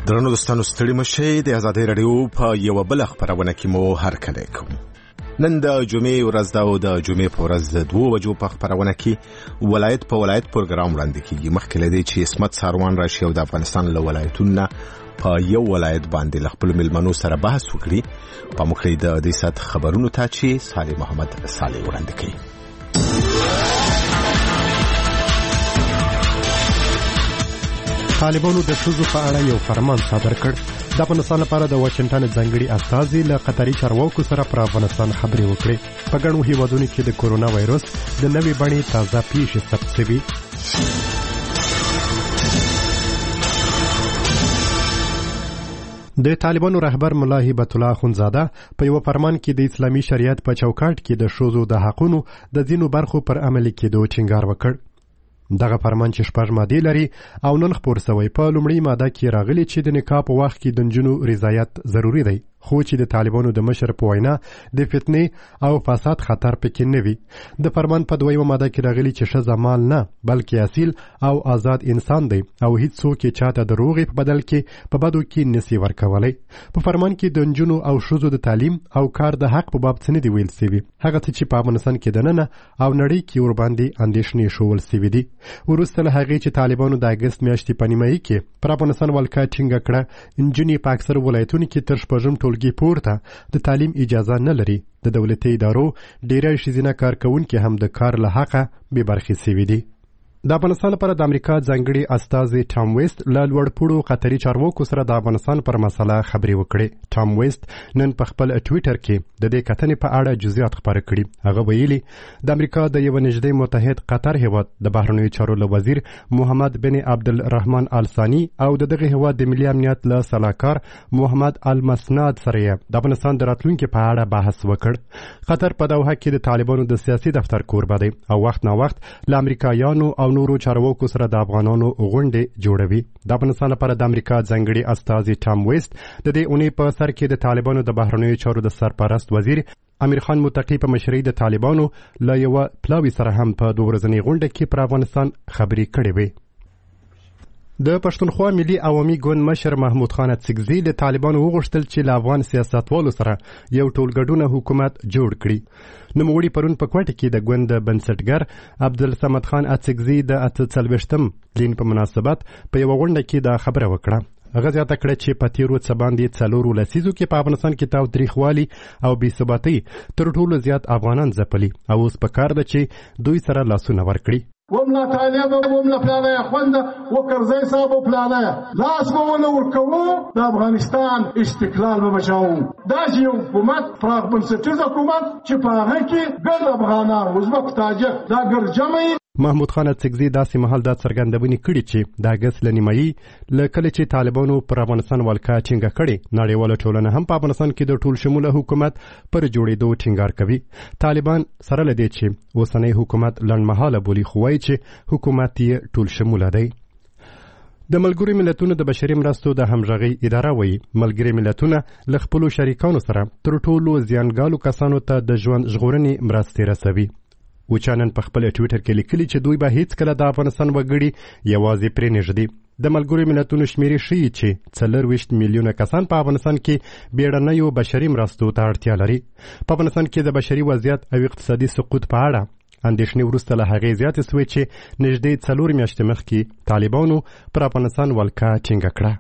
درنو دوستانو ستړي مشئ د آزادۍ رادیو په یو بل خبرونه کې مو هرکلی کوم. نن د جمعې ورځ ده او د جمعې په ورځ د 2 بجو په خبرونه کې ولایت په ولایت پروګرام وړاندې کیږي. مخکې لدی چې اسمت ساروان راشي او د افغانستان له ولایتونو په یو ولایت باندې خپل ملمنو سره بحث وکړي. په مخې د دې سات خبرونو ته چې صالح محمد صالح وړاندې کوي. طالبانو د ښځو په اړه یو فرمان صادر کړ. د افغانستان لپاره د واشنګټن ځانګړي استازي له قطري چارواکو سره پر افغانستان خبرې وکړې. په ګڼو هیوادونو کې د کورونا وایرس د نوې بڼې تازه پیښې ثبت شوي. د طالبانو رهبر ملا هیبت الله اخوندزاده په یو فرمان کې د اسلامي شریعت په چوکاټ کې د ښځو د حقونو د ځینو برخو پر عملي کېدو ټینګار وکړ. دغه فرمان چې 6 مادې لري او نن خپور شوی. په لومړۍ ماده کې راغلي چې د نکاح په وخت کې د نجونو رضایت ضروری دی، خو چې د طالبانو د مشر په وینا د فتنې او فساد خطر پکې نه وي. د فرمان په 2 ماده کې راغلي چې ښځه مال نه بلکې اصیل او آزاد انسان دی او هیڅ څوک یې چاته د روغې په بدل کې په بدو کې نسی ورکولی. په فرمان کې د نجونو او ښځو د تعلیم او کار د حق په باب څه نه دی ویل سوي، هغه څه چې په افغانستان کې دننه او نړۍ کې ورباندې اندېښنې ښوول سوي دي. وروسته له هغې چې طالبانو د اګست میاشتې په نیمایي کې پر افغانستان ولکه ټینګه کړه، نجونې په اکثر ولایتونو کې تر 6 ټولګي پورته د تعلیم اجازه نه لري. د دولتي ادارو ډیری ښځینه کارکوونکي هم د کار له حقه بې برخې سوي دي. د افغانستان لپاره د امریکا ځانګړي استازي ټام ویست له لوړپوړو قطري چارواکو سره د افغانستان پر مسله خبرې وکړې. ټام ویست نن په خپل ټویټر کې د دې کتنې په اړه جزئیات خپاره کړي. هغه ویلي د امریکا د یو نږدې متحد قطر هیواد د بهرنیو چارو له وزیر محمد بن عبدالرحمن آل ثاني او د دغه هیواد د ملي امنیت له سلاکار محمد المسناد سره د افغانستان د راتلونکي په اړه بحث وکړ. قطر په دوحه کې د طالبانو د سیاسي دفتر کوربه دی او وخت نا وخت له امریکایانو او نورو چارواکو سره د افغانانو غونډې جوړوي. د افغانستان لپاره د امریکا ځانګړي استازي ټام ویست د دې اونۍ په سر کې د طالبانو د بهرنیو چارو د سرپرست وزیر امیر خان متقی په مشرۍ د طالبانو له یو پلاوي سره هم په 2 ورځنۍ غونډه کې پر افغانستان خبرې کړې وې. د پښتونخوا ملي عوامي ګوند مشر محمود خان اڅکزي له طالبانو وغوښتل چې له افغان سیاستوالو سره یو ټولګډونه حکومت جوړ کړي. نوموړي پرون په کوټه کې د ګوند بنسټګر عبدالصمد خان اڅکزي د 48م لین په مناسبت په یو غونډه کې دا خبره وکړه. هغه زیاته کړه چې په تیرو څه باندې 4 لسیزو کې په افغانستان کې تاوتریخوالي او بېثباتۍ تر ټولو زیات افغانان ځپلي او اوس په کار ده چې دوی سره لاسونه ورکړي. وملا طالب وملا فلانه خونده وکرزی صاحب فلانه لاس مونه ورکوو د افغانستان استقلال به بچاو. دا یو حکومت پراخ بنسټیز حکومت چې په هغه کې ګڼ افغانان ازبک تاجک دا ګرجمه. محمود خان اڅکزي داسې مهال دا څرګندونې کړي چې د اګست له نیمایي له کله چې طالبانو پر افغانستان ولکه ټینګه کړې، نړیواله ټولنه هم په افغانستان کې د ټول شموله حکومت پر جوړېدو ټینګار کوي. طالبان سره له دې چې اوسنی حکومت لنډمهاله بولي، خو وایي چې حکومت یې ټول شموله دی. د ملګرو ملتونو د بشري مرستو د همغږۍ اداره وایي ملګري ملتونه له خپلو شریکانو سره تر ټولو زیانګالو کسانو ته د ژوند ژغورنې مرستې رسوي. وچانن په خپل ټویټر کې لیکلي چې دوی به هیڅ کله د افغانستان وګړي یوازې پرې نږدي. د ملګرو ملتونو شمیرې ښیي چې 24 میلیونه کسان په افغانستان کې بیړنیو بشري مرستو ته اړتیا لري. په افغانستان کې د بشري وضعیت او اقتصادي سقوط په اړه اندېښنې وروسته له هغې زیاتې سوې چې نږدې 4 میاشتې مخکې طالبانو پر افغانستان ولکه ټینګه کړه.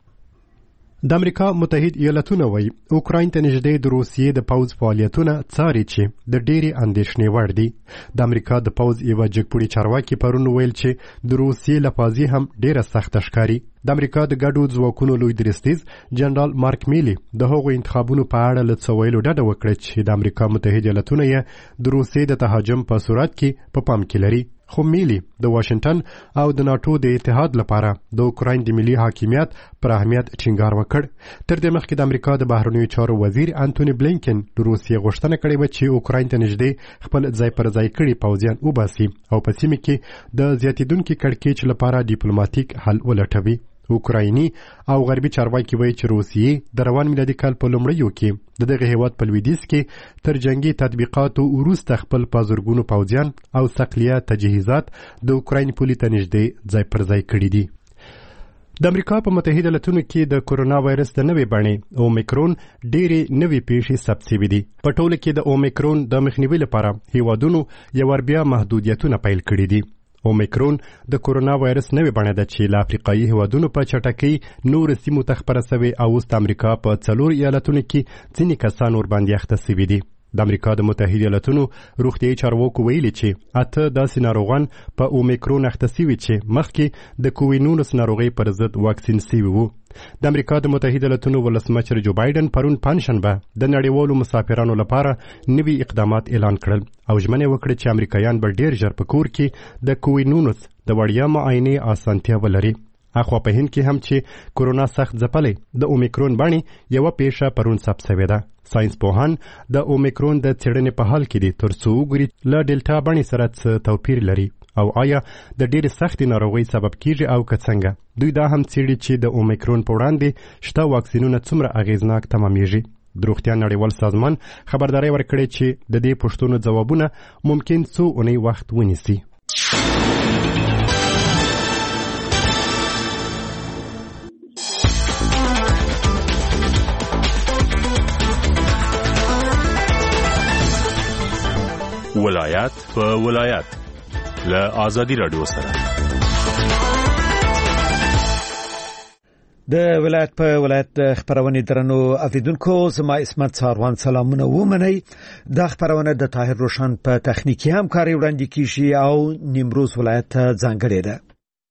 د امریکا متحد ایالتونه وایي اوکراین ته نږدې د روسیې د پوځ فعالیتونه څاري چې د ډېرې اندېښنې وړ دي. د امریکا د پوځ یوه جګپوړي چارواکي پرون ویل چې د روسیې لپازي هم ډېره سخته ښکاري. د امریکا د ګډو ځواکونو لوی درستیز جنرال مارک میلی د هغو انتخابونو په اړه له څه ویلو ډډه وکړه چې د امریکا متحد ایالتونه یې د روسیې د تهاجم په صورت کې په پام کې لري. خو میلی د واشنګټن او د ناټو د اتحاد لپاره د اوکراین د ملي حاکمیت پر اهمیت ټینګار وکړ. تر دې مخکې د امریکا د بهرنیو چارو وزیر انټونی بلینکن د روسیې غوښتنه کړې وه چې اوکراین ته نږدې خپل ځای پر ځای کړي پوځیان وباسي او په سیمه کې د زیاتېدونکي کړکېچ لپاره ډیپلوماټیک حل ولټوي. اوکرایني او غربي چارواکي وایي چې روسیې د روان میلادي کال په لومړیو کې د دغه هیواد په لویدیځ کې تر جنگي تطبیقاتو وروسته خپل په زرګونو پوځیان او صقلیه تجهیزات د اوکراین پولې ته نږدې ځای پر ځای کړي دي. د امریکا په متحده ایالاتونو کې د کورونا وایرس د نوې بڼې اومیکرون ډېرې نوې پیښې ثبت شوي دي. په ټوله کې د اومیکرون د مخنیوي لپاره هیوادونو یو ور بیا محدودیتونه پیل کړي دي. اومیکرون د کورونا وایرس نوې بڼه ده چې له افریقایي هیوادونو په چټکۍ نور سیمو ته خپره شوې او اوس د امریکا په 4 ایالتونو کې ځینې کسان ورباندې اخته شوي دي. د امریکا د متحده ایالاتونو روغتیايي چارواکو ویلي چې 8 داسې ناروغان په اومیکرون اخته شوي چې مخکې د کووید-19 ناروغۍ پر ضد واکسین شوي وو. د امریکا د متحده ایالاتونو ولسمشر جو بایدن پرون پنجشنبه د نړیوالو مسافرانو لپاره نوي اقدامات اعلان کړل او ژمنه وکړه چې امریکایان به ډېر ژر په کور کې د کووید-19 د وړیا معاینې اسانتیا ولري. اخوا په هند کې هم چې کورونا سخت ځپلی د اومیکرون بڼې یوه پیښه پرون ثبت شوې ده. ساینس پوهان د اومیکرون د څېړنې په حال کې دي تر څو وګوري له ډیلټا بڼې سره څه توپیر لري او آیا د ډېرې سختې ناروغۍ سبب کیږي او که څنګه. دوی دا هم څېړي چې د اومیکرون په وړاندې شته واکسینونه څومره اغېزناک تمامېږي. د روغتیا نړیوال سازمان خبرداری ورکړې چې د دې پوښتنو ځوابونه ممکن څو اونۍ وخت ونیسي. ولایت په ولایت له آزادي رادیو سره د ولایت په ولایت خبرونه درنو اوریدونکو زما اسمت ساروان سلامونه ومنئ. د خبرونه د طاهر روشن په تخنیکی همکاري وړاندې کیږي او نیمروز ولایت ځانګړی ده.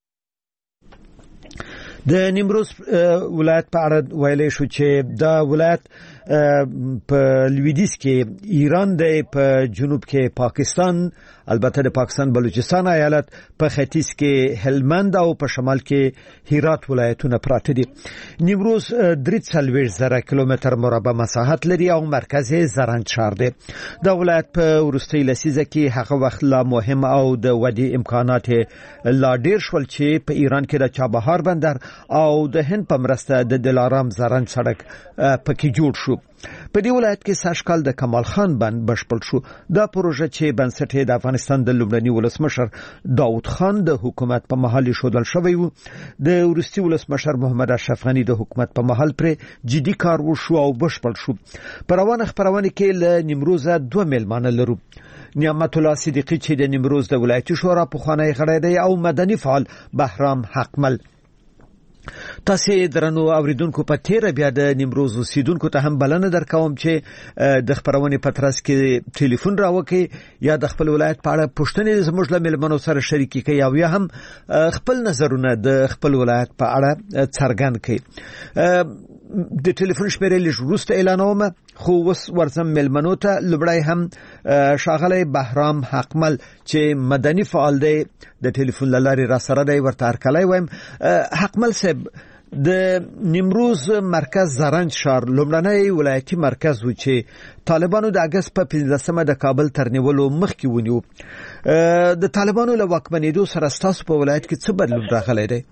د نیمروز ولایت په اړه ویلې شو چې د ولایت په لویدیځ کې ایران دی، په جنوب کې پاکستان، البته د پاکستان بلوچستان ایالت، په ختیځ کې هلمند او په شمال کې هرات ولایتونه پراته دي. نیمروز 43,000 کیلومتر مربع مساحت لري او مرکز یې زرنج ښار دی. د ولایت په وروستۍ لسیزه کې هغه وخت لا مهم او د ودی امکانات لا ډیر شول چې په ایران کې د چابهار بندر او د هند په مرسته د دلارام زرنج سړک پکې جوړ شو. په دې ولایت کې ساشکال د کمال خان بند بشپړ شو. دا پروژه چې بنسټ یې د افغانستان د لومړني ولسمشر داود خان د حکومت په مهال شودل شوی و، د وروستي ولسمشر محمد اشرف غنی د حکومت په مهال پر جدي کار وشو او بشپړ شو. په روانه خبرونه کې له نیمروز 2 میلمانه لرو. نعمت الله صدیقی چې د نیمروز د ولایتي شورا په خوانی غړی دی او مدني فعال بهرام حقمل. تاسو درنو اوریدونکو په تیر بیا د نیمروز اوسیدونکو ته هم بلنه درکوم چې د خبرونه په ترڅ کې ټلیفون راوکړي یا د خپل ولایت په اړه پوښتنې زموږ له ملمنو سره شریکي کوي او یا هم خپل نظرونه د خپل ولایت په اړه څرګند کړي. د ټلیفون شمیرې لږ وروسته اعلانوم، خو اوس ورځم ملمنو ته. لومړی هم ښاغلی بهرام حقمل چې مدني فعال دی د ټلیفون له لارې را سره دی، ورته هرکلی وایم. حقمل صاحب، د نیمروز مرکز زرنج ښار لومړنی ولایتي مرکز و چې طالبانو د اګست په 15 د کابل تر نیولو مخکې ونیو. د طالبانو له واکمنېدو سره ستاسو په ولایت کې څه بدلون راغلی دی؟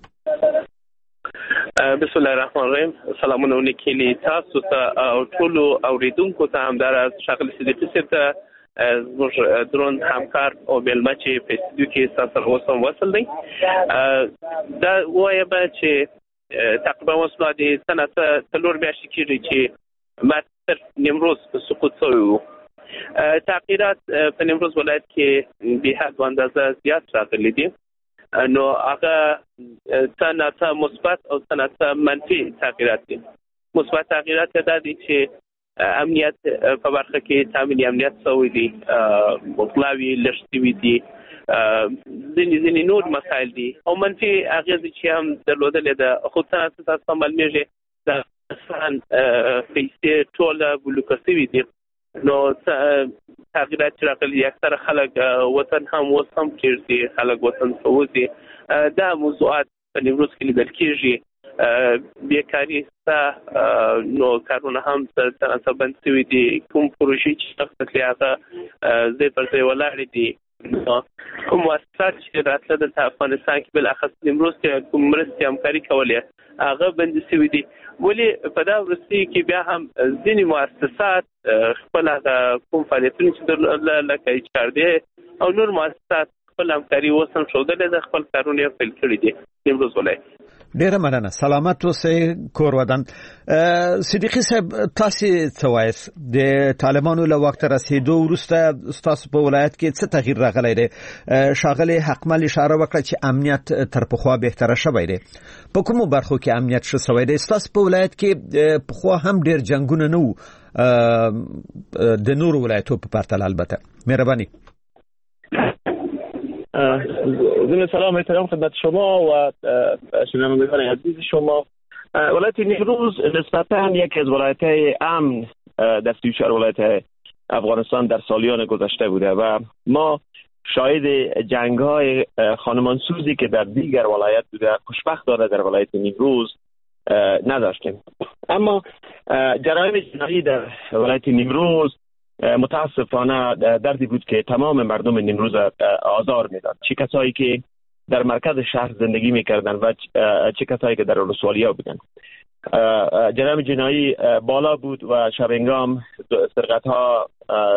بسم الله الرحمن الرحیم. سلامونه ولیکلي تاسو ته او ټولو اوریدونکو ته، همداراز ښاغلي صدیقي صاحب ته، زموږ درون همکار او مېلمه چې په استودیو کې ستاسو سره اوس هم وصل دی. دا وایم چې تقریبا اوس لا د سنه 4 میاشتې کېږي چې مرکز نیمروز په سقوط شوی و. تغییرات په نیمروز ولایت کې به حد و اندازه زیات راغلي دي. نو هغه څه مثبت او څه منفي تغییرات دي. مثبت تغییرات دا دي چې امنیت په برخه کې تامین امنیت شوی دی، غلاوي لږ شوي دي، ځینې نور مسایل دي. او منفي اغېزې چې هم درلودلې ده، خو څه تاسو معلومیږي د افغانستان پیسې ټوله بلوکه شوي دي. نو تغییرات چې راغلي، اکثره خلک وطن هم اوس هم پرېږدي، خلک وطن ته وځي. دا موضوعات په نیمروز کې لیدل کېږي. بیکاري شته، نو کارونه هم څه بند شوي دي. کوم پروژې چې هغه ځای پر ځای ولاړې دي. کوم مؤسسات چې راتله دلته افغانستان کې بالاخص نیمروز کې کوم مرستې همکاري کولې، هغه بندي شوي دي. ولې په دا وروستي کې بیا هم ځینې مؤسسات خپل کوم فعالیتونه چې لکه ایچ آر دی او نور مؤسسات خپل همکاري اوس هم ښودلې ده، خپل کارونه یې پیل کړي دي نیمروز ولایت. ډیره مننه. سلامت اوسئ کور ودان. صدیقي صاحب تاسو څه وایي د طالبانو له وخت رسیدو وروسته تاسو په ولایت کې څه تغییر راغلی دی؟ ښاغلی حقمل اشاره وکړه چې امنیت تر پخوا بهتره شوی دی. په کومو برخو کې امنیت ښه شوی دی؟ تاسو په ولایت کې پخوا هم ډیر جنگونه نه وو د نورو ولایتو په پرتله. البته مهرباني. ضمن سلام و احترام خدمت شما و شنوندگان عزیز شما. ولایت نیمروز نسبتاً یکی از ولایت‌های امن در 34 ولایت افغانستان در سالیان گذشته بوده و ما شاهد جنگ‌های خانمانسوزی که در دیگر ولایت بوده خوشبختانه در ولایت نیمروز نداشتیم. اما جرایم جنایی در ولایت نیمروز متاسفانه دردی بود که تمام مردم نیمروز آزار میداد، چه کسایی که در مرکز شهر زندگی میکردن و چه کسایی که در ولسوالی‌ها بودن. جرایم جنایی بالا بود و شبنگام سرقت‌ها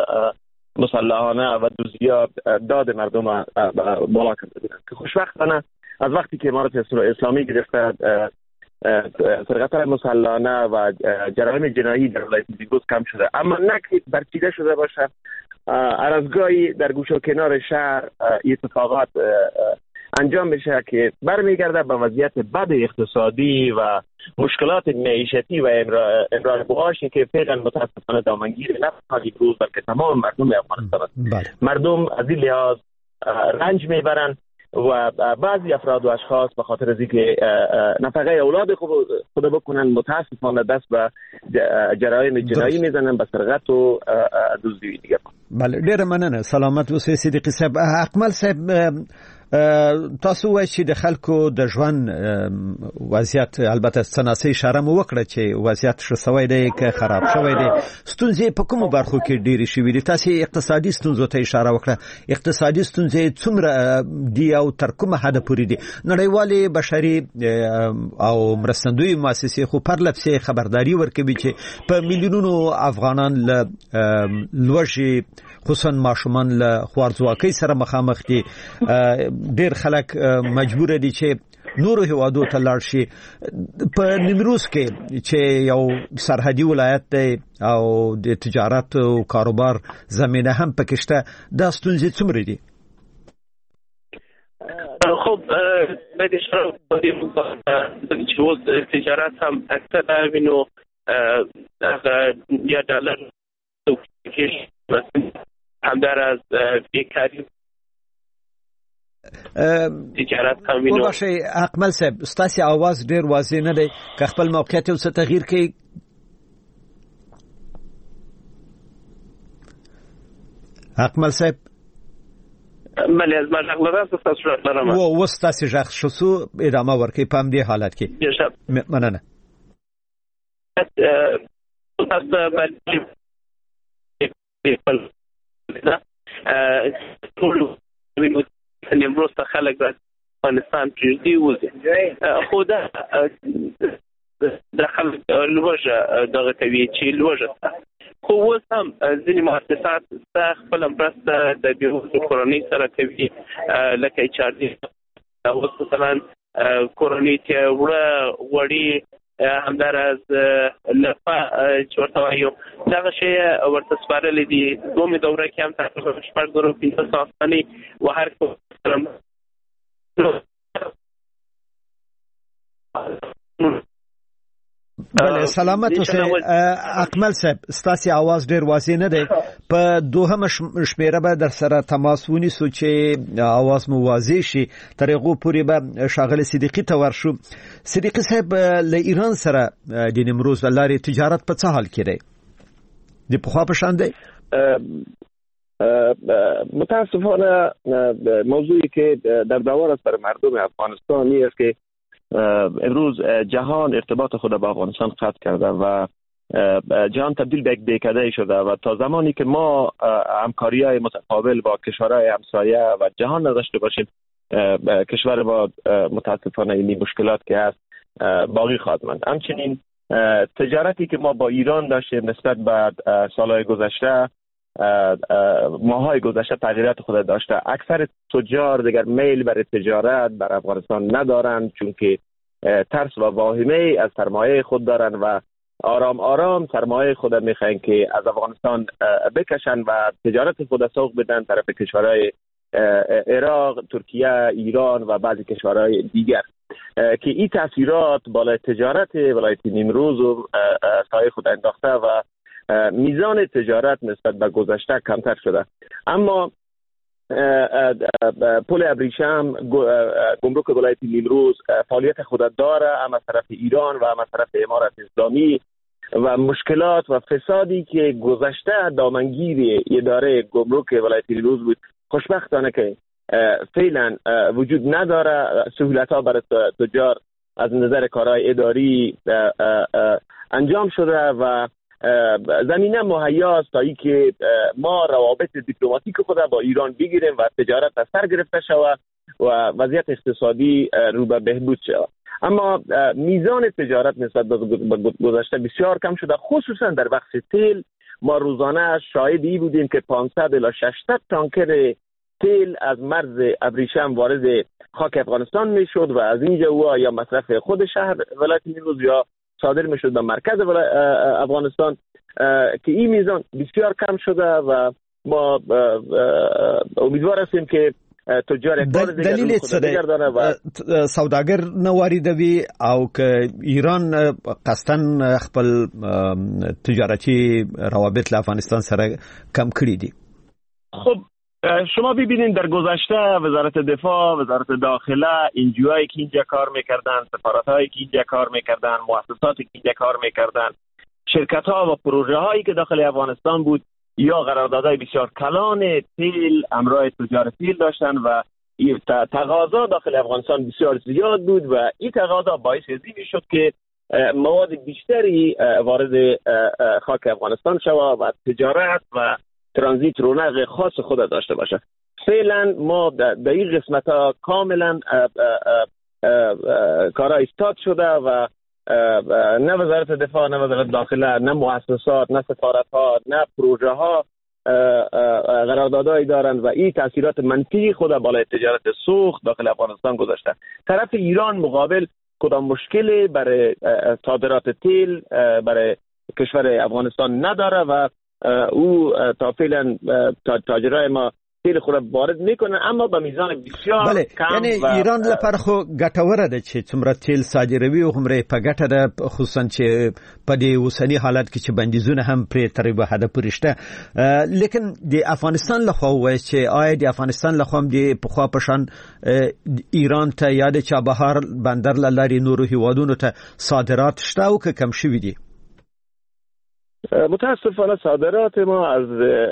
مسلحانه و دزدی‌ها داد مردم بالا کرده بودن که خوشبختانه از وقتی که امارت اسلامی گرفته سرقت‌های مسلحانه و جرایم جنایی در ولایت نیمروز کم شده، اما نه که برچیده شده باشه. هر از گاهی در گوشه و کنار شهر اتفاقات انجام میشه که برمیگرده به وضعیت بد اقتصادی و مشکلات معیشتی و امرار معاشی که فعلا متاسفانه دامنگیر نه فقط نیمروز بلکه تمام مردم افغانستان است. مردم از این لحاظ رنج میبرن و بعضی افراد و اشخاص به خاطر از اینکه نفقه اولاد خود بکنن متاسفانه دست به جرایم جنایی میزنن، به سرقت و دزدی دیگه. بله ډیره مننه. سلامت اوسئ صدیقي صاحب. حقمل صاحب تاسو وایئ چې د خلکو د ژوند وضعیت البته څناسه اشاره مو وکړه چې وضعیت ښه شوی دی که خراب شوی دی. ستونزې په کومو برخو کې ډېرې شوي دي؟ تاسو اقتصادي ستونزو ته اشاره وکړه. اقتصادي ستونزې څومره دي او تر کومه حده پورې دي؟ نړیوالې بشري او مرستندوی مؤسسې خو پرلپسې خبرداري ورکوي چې په میلیونونو افغانان له لوږې خصوصا ماشومان له خوارځواکۍ سره مخامخ دي. ډیر خلک مجبور دي چې نورو هیوادو ته لاړ شي. په نیمروز کې چې یو سرحدي ولایت دی او د تجارت او کاروبار زمینه هم پکې شته، دا ستونزې څومره دي؟ خب باید اشاره کنیم چې تجارت هم اکثر وینو یا ډالر هم در از بیکاری تجارت هم وینو. وبخښئ حقمل صاحب ستاسو आवाज ډیر واضح نه دی، که خپل موقعیت یو څه تغییر کړئ. حقمل صاحب بله از من غږ لرم، تاسو لرم و ستاسو غږ شو ادامه ورکړئ په همدې حالت کې. مننه. نیمروز ته خلک د افغانستان پرېږدي وځي، خو دا خلک لوږه دغه کوي چې لوږه شته. خو اوس هم ځینې مؤسسات خپله مرسته د بېوزلو کورنۍ سره کوي، لکه HRD اوس مثلا کورنۍ ته وړه غوړي همداراز لپه چې ورته وایو دغه شی ورته سپارلی دي. دومې دوره کې هم تقریبا 1500 افغانۍ و هر بله سلامت اوسئ. اکمل صاحب ستاسو आवाज ډیر واضح نه دی. په دوهمه شمیره به در سره تماس ونیسو چې आवाज مو واضح شي، تر هغه پورې به شاغل صدیقي ته ورشو. صدیقي صاحب له ایران سره د نیمروز لارې تجارت په څه حال کې دی؟ د پخوا په شان دی؟ متاسفانه موضوعی که در دوار است بر مردم افغانستان این است که امروز جهان ارتباط خود با افغانستان قطع کرده و جهان تبدیل به یک دهکده شده و تا زمانی که ما همکاری‌های متقابل با کشورهای همسایه و جهان نداشته باشیم، کشور با متاسفانه این مشکلات که هست باقی خواهد ماند. همچنین تجارتی که ما با ایران داشتیم نسبت به سالهای گذشته، ماهای گذشته تغییرات خود داشته. اکثر تجار دیگر میل برای تجارت بر افغانستان ندارند، چون که ترس و واهمه از سرمایه خود دارن و آرام آرام سرمایه خود میخواین که از افغانستان بکشن و تجارت خود سوق بدن طرف کشورهای عراق، ترکیه، ایران و بعضی کشورهای دیگر که این تاثیرات بالای تجارت ولایت نیمروز و سایه خود انداخته و میزان تجارت نسبت به گذشته کمتر شده. اما پل ابریشم، گمرک ولایت نیمروز فعالیت خود داره، هم از طرف ایران و هم از طرف امارت اسلامی و مشکلات و فسادی که گذشته دامنگیر اداره گمرک ولایت نیمروز بود خوشبختانه که فعلا وجود نداره. سهولت‌ها برای تجار از نظر کارهای اداری انجام شده و زمینه مهیا است تا اینکه ما روابط دیپلماتیک خود با ایران بگیریم و تجارت از سر گرفته شود و وضعیت اقتصادی رو به بهبود شود. اما میزان تجارت نسبت به گذشته بسیار کم شده، خصوصا در بخش تیل. ما روزانه شاهد این بودیم که 500 الی 600 تانکر تیل از مرز ابریشم وارد خاک افغانستان میشد و از اینجا او یا مصرف خود شهر ولایت نیمروز یا صادر میشد به مرکز افغانستان که این میزان بسیار کم شده و ما امیدوار هستیم که تجار دلیل څه و سوداګر نه واردوي او که ایران قصدن خپل تجارتي روابط له افغانستان سره کم کړی دي. خب شما ببینید در گذشته وزارت دفاع، وزارت داخله، انجیوهایی که اینجا کار میکردن، سفارت‌هایی که اینجا کار میکردن، مؤسساتی که اینجا کار میکردن، شرکت‌ها و پروژه‌هایی که داخل افغانستان بود یا قراردادهای بسیار کلان تیل همراه تجار تیل داشتن و تقاضا داخل افغانستان بسیار زیاد بود و این تقاضا باعث این شد که مواد بیشتری وارد خاک افغانستان شود و تجارت و ترانزیت رونق خاص خود داشته باشه. فعلا ما در این قسمت ها کاملا کارا استاد شده و نه وزارت دفاع، نه وزارت داخله، نه مؤسسات، نه سفارت ها، نه پروژه ها قراردادهایی دارن و این تاثیرات منفی خود بالای تجارت سوخت داخل افغانستان گذاشته. طرف ایران مقابل کدام مشکلی برای صادرات تیل برای کشور افغانستان نداره و او تا فعلا تاجرای ما تیل خود وارد میکنن، اما به میزان بسیار کم. یعنی ایران لپاره خو ګټوره ده چې څومره تیل صادروي او همره په ګټه ده، خصوصا چې په دې اوسنی حالت کې چې بندیزونه هم پرې تر به حد پرشته. لیکن د افغانستان له خوا وایي چې آیا د افغانستان له خوا د پخوا پشان ایران ته یاد چابهار بندر لاري نورو هیوادونو ته صادرات شته او که کم شوي دي؟ متاسفانه صادرات ما از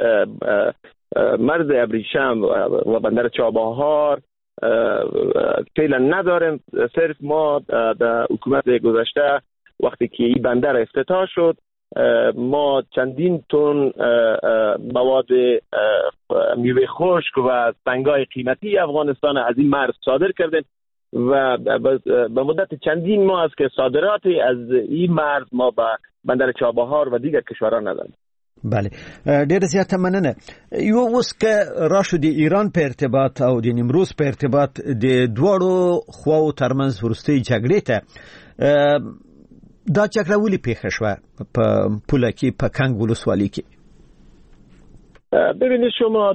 مرز ابریشم و بندر چابهار فعلا نداریم. صرف ما در حکومت گذشته وقتی که این بندر افتتاح شد ما چندین تن مواد میوه خشک و سنگای قیمتی افغانستان از این مرز صادر کردیم و به مدت چندین ماه است که صادراتی از این مرز ما به بندر چابهار و دیگر کشورها نداریم. بله، ډېر زیاته مننه. یو اوس که راشو د ایران په ارتباط او د نیمروز په ارتباط د دواړو خواو ترمنځ وروستۍ جګړې ته دا جګړه ولې پیښه شوه په پوله کې په کنګ ولسوالۍ کې؟ ببینید شما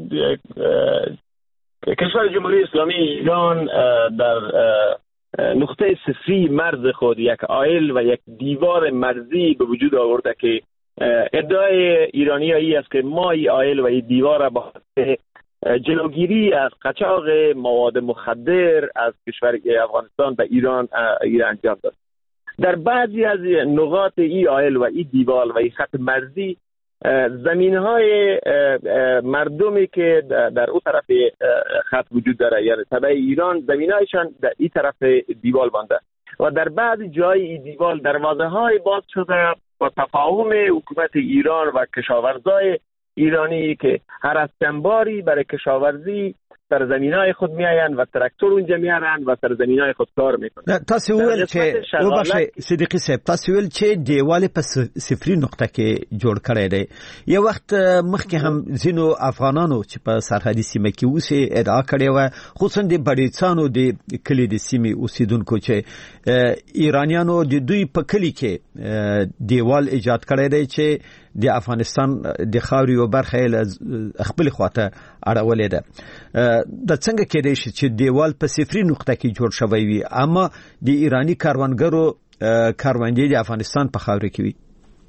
کشور جمهوری اسلامی ایران در نقطه صفری مرز خود یک آیل و یک دیوار مرزی به وجود آورده که ادعای ایرانیایی است که ما این آیل و این دیوار را با جلوگیری از قاچاق مواد مخدر از کشور افغانستان به ایران انجام داد. در بعضی از نقاط این آیل و این دیوار و این خط مرزی زمین‌های مردمی که در اون طرف خط وجود داره، یعنی تبع ایران زمین‌هایشان در این طرف دیوار مانده و در بعضی جای این دیوار دروازه‌های باز شده با تفاهم حکومت ایران و کشاورزای ایرانی که هر از تنباری برای کشاورزی سرزمینای خود میآیند و تراکتور اونجا میارن و سرزمینای خود کار میکنن. تاسو ول چې او بشه صدیقی صاحب تاسو ول چې دیواله په صفری نقطه کې جوړ کړی دی. یو وخت مخکې هم زینو افغانانو چې په سرحدي سیمه کې اوسې ادعا کړې و، خصوصا د بړیڅانو د کلی د سیمې اوسیدونکو چې ایرانیانو د دوی په کلی کې دیوال ایجاد کړی دی چې د افغانستان د خاوري او برخه له خپل خواته اړولې ده. د څنګه کېدای شي چې دیوال په صفری نقطه کې جوړ شوی وي اما د ایرانی کاروانګرو کاروانګي د افغانستان په خاوري کې وي؟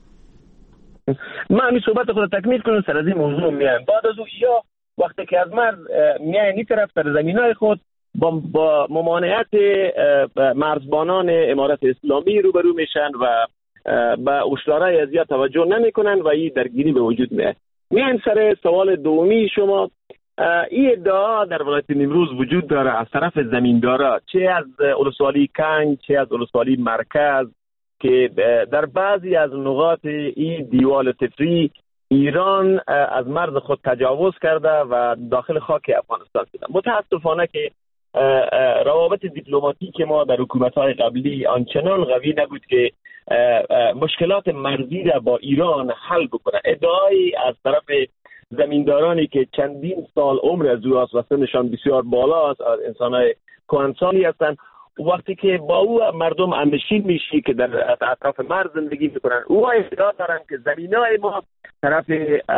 ما همین صحبت خود تکمیل کنم سر از این موضوع میایم. بعد از او یا وقتی که از مرز میایم این طرف سرزمینای خود با ممانعت مرزبانان امارت اسلامی روبرو میشن و با هشدارهای از زیاد توجه نمیکنن و این درگیری به وجود میاد. میایم سر سوال دومی شما. این ادعا در ولایت نیمروز وجود داره از طرف زمیندارا، چه از ولسوالی کنج چه از ولسوالی مرکز، که در بعضی از نقاط این دیوال صفری ایران از مرز خود تجاوز کرده و داخل خاک افغانستان شده. متاسفانه که روابط دیپلماتیک ما در حکومت‌های قبلی آنچنان قوی نبود که مشکلات مرزی را با ایران حل بکنه. ادعای از طرف زمیندارانی که چندین سال عمر از او است و سنشان بسیار بالا است، انسان‌های کهنسالی هستند، وقتی که با او مردم همنشین میشی که در اطراف مرز زندگی میکنن، او ادعا دارن که زمینای ما طرف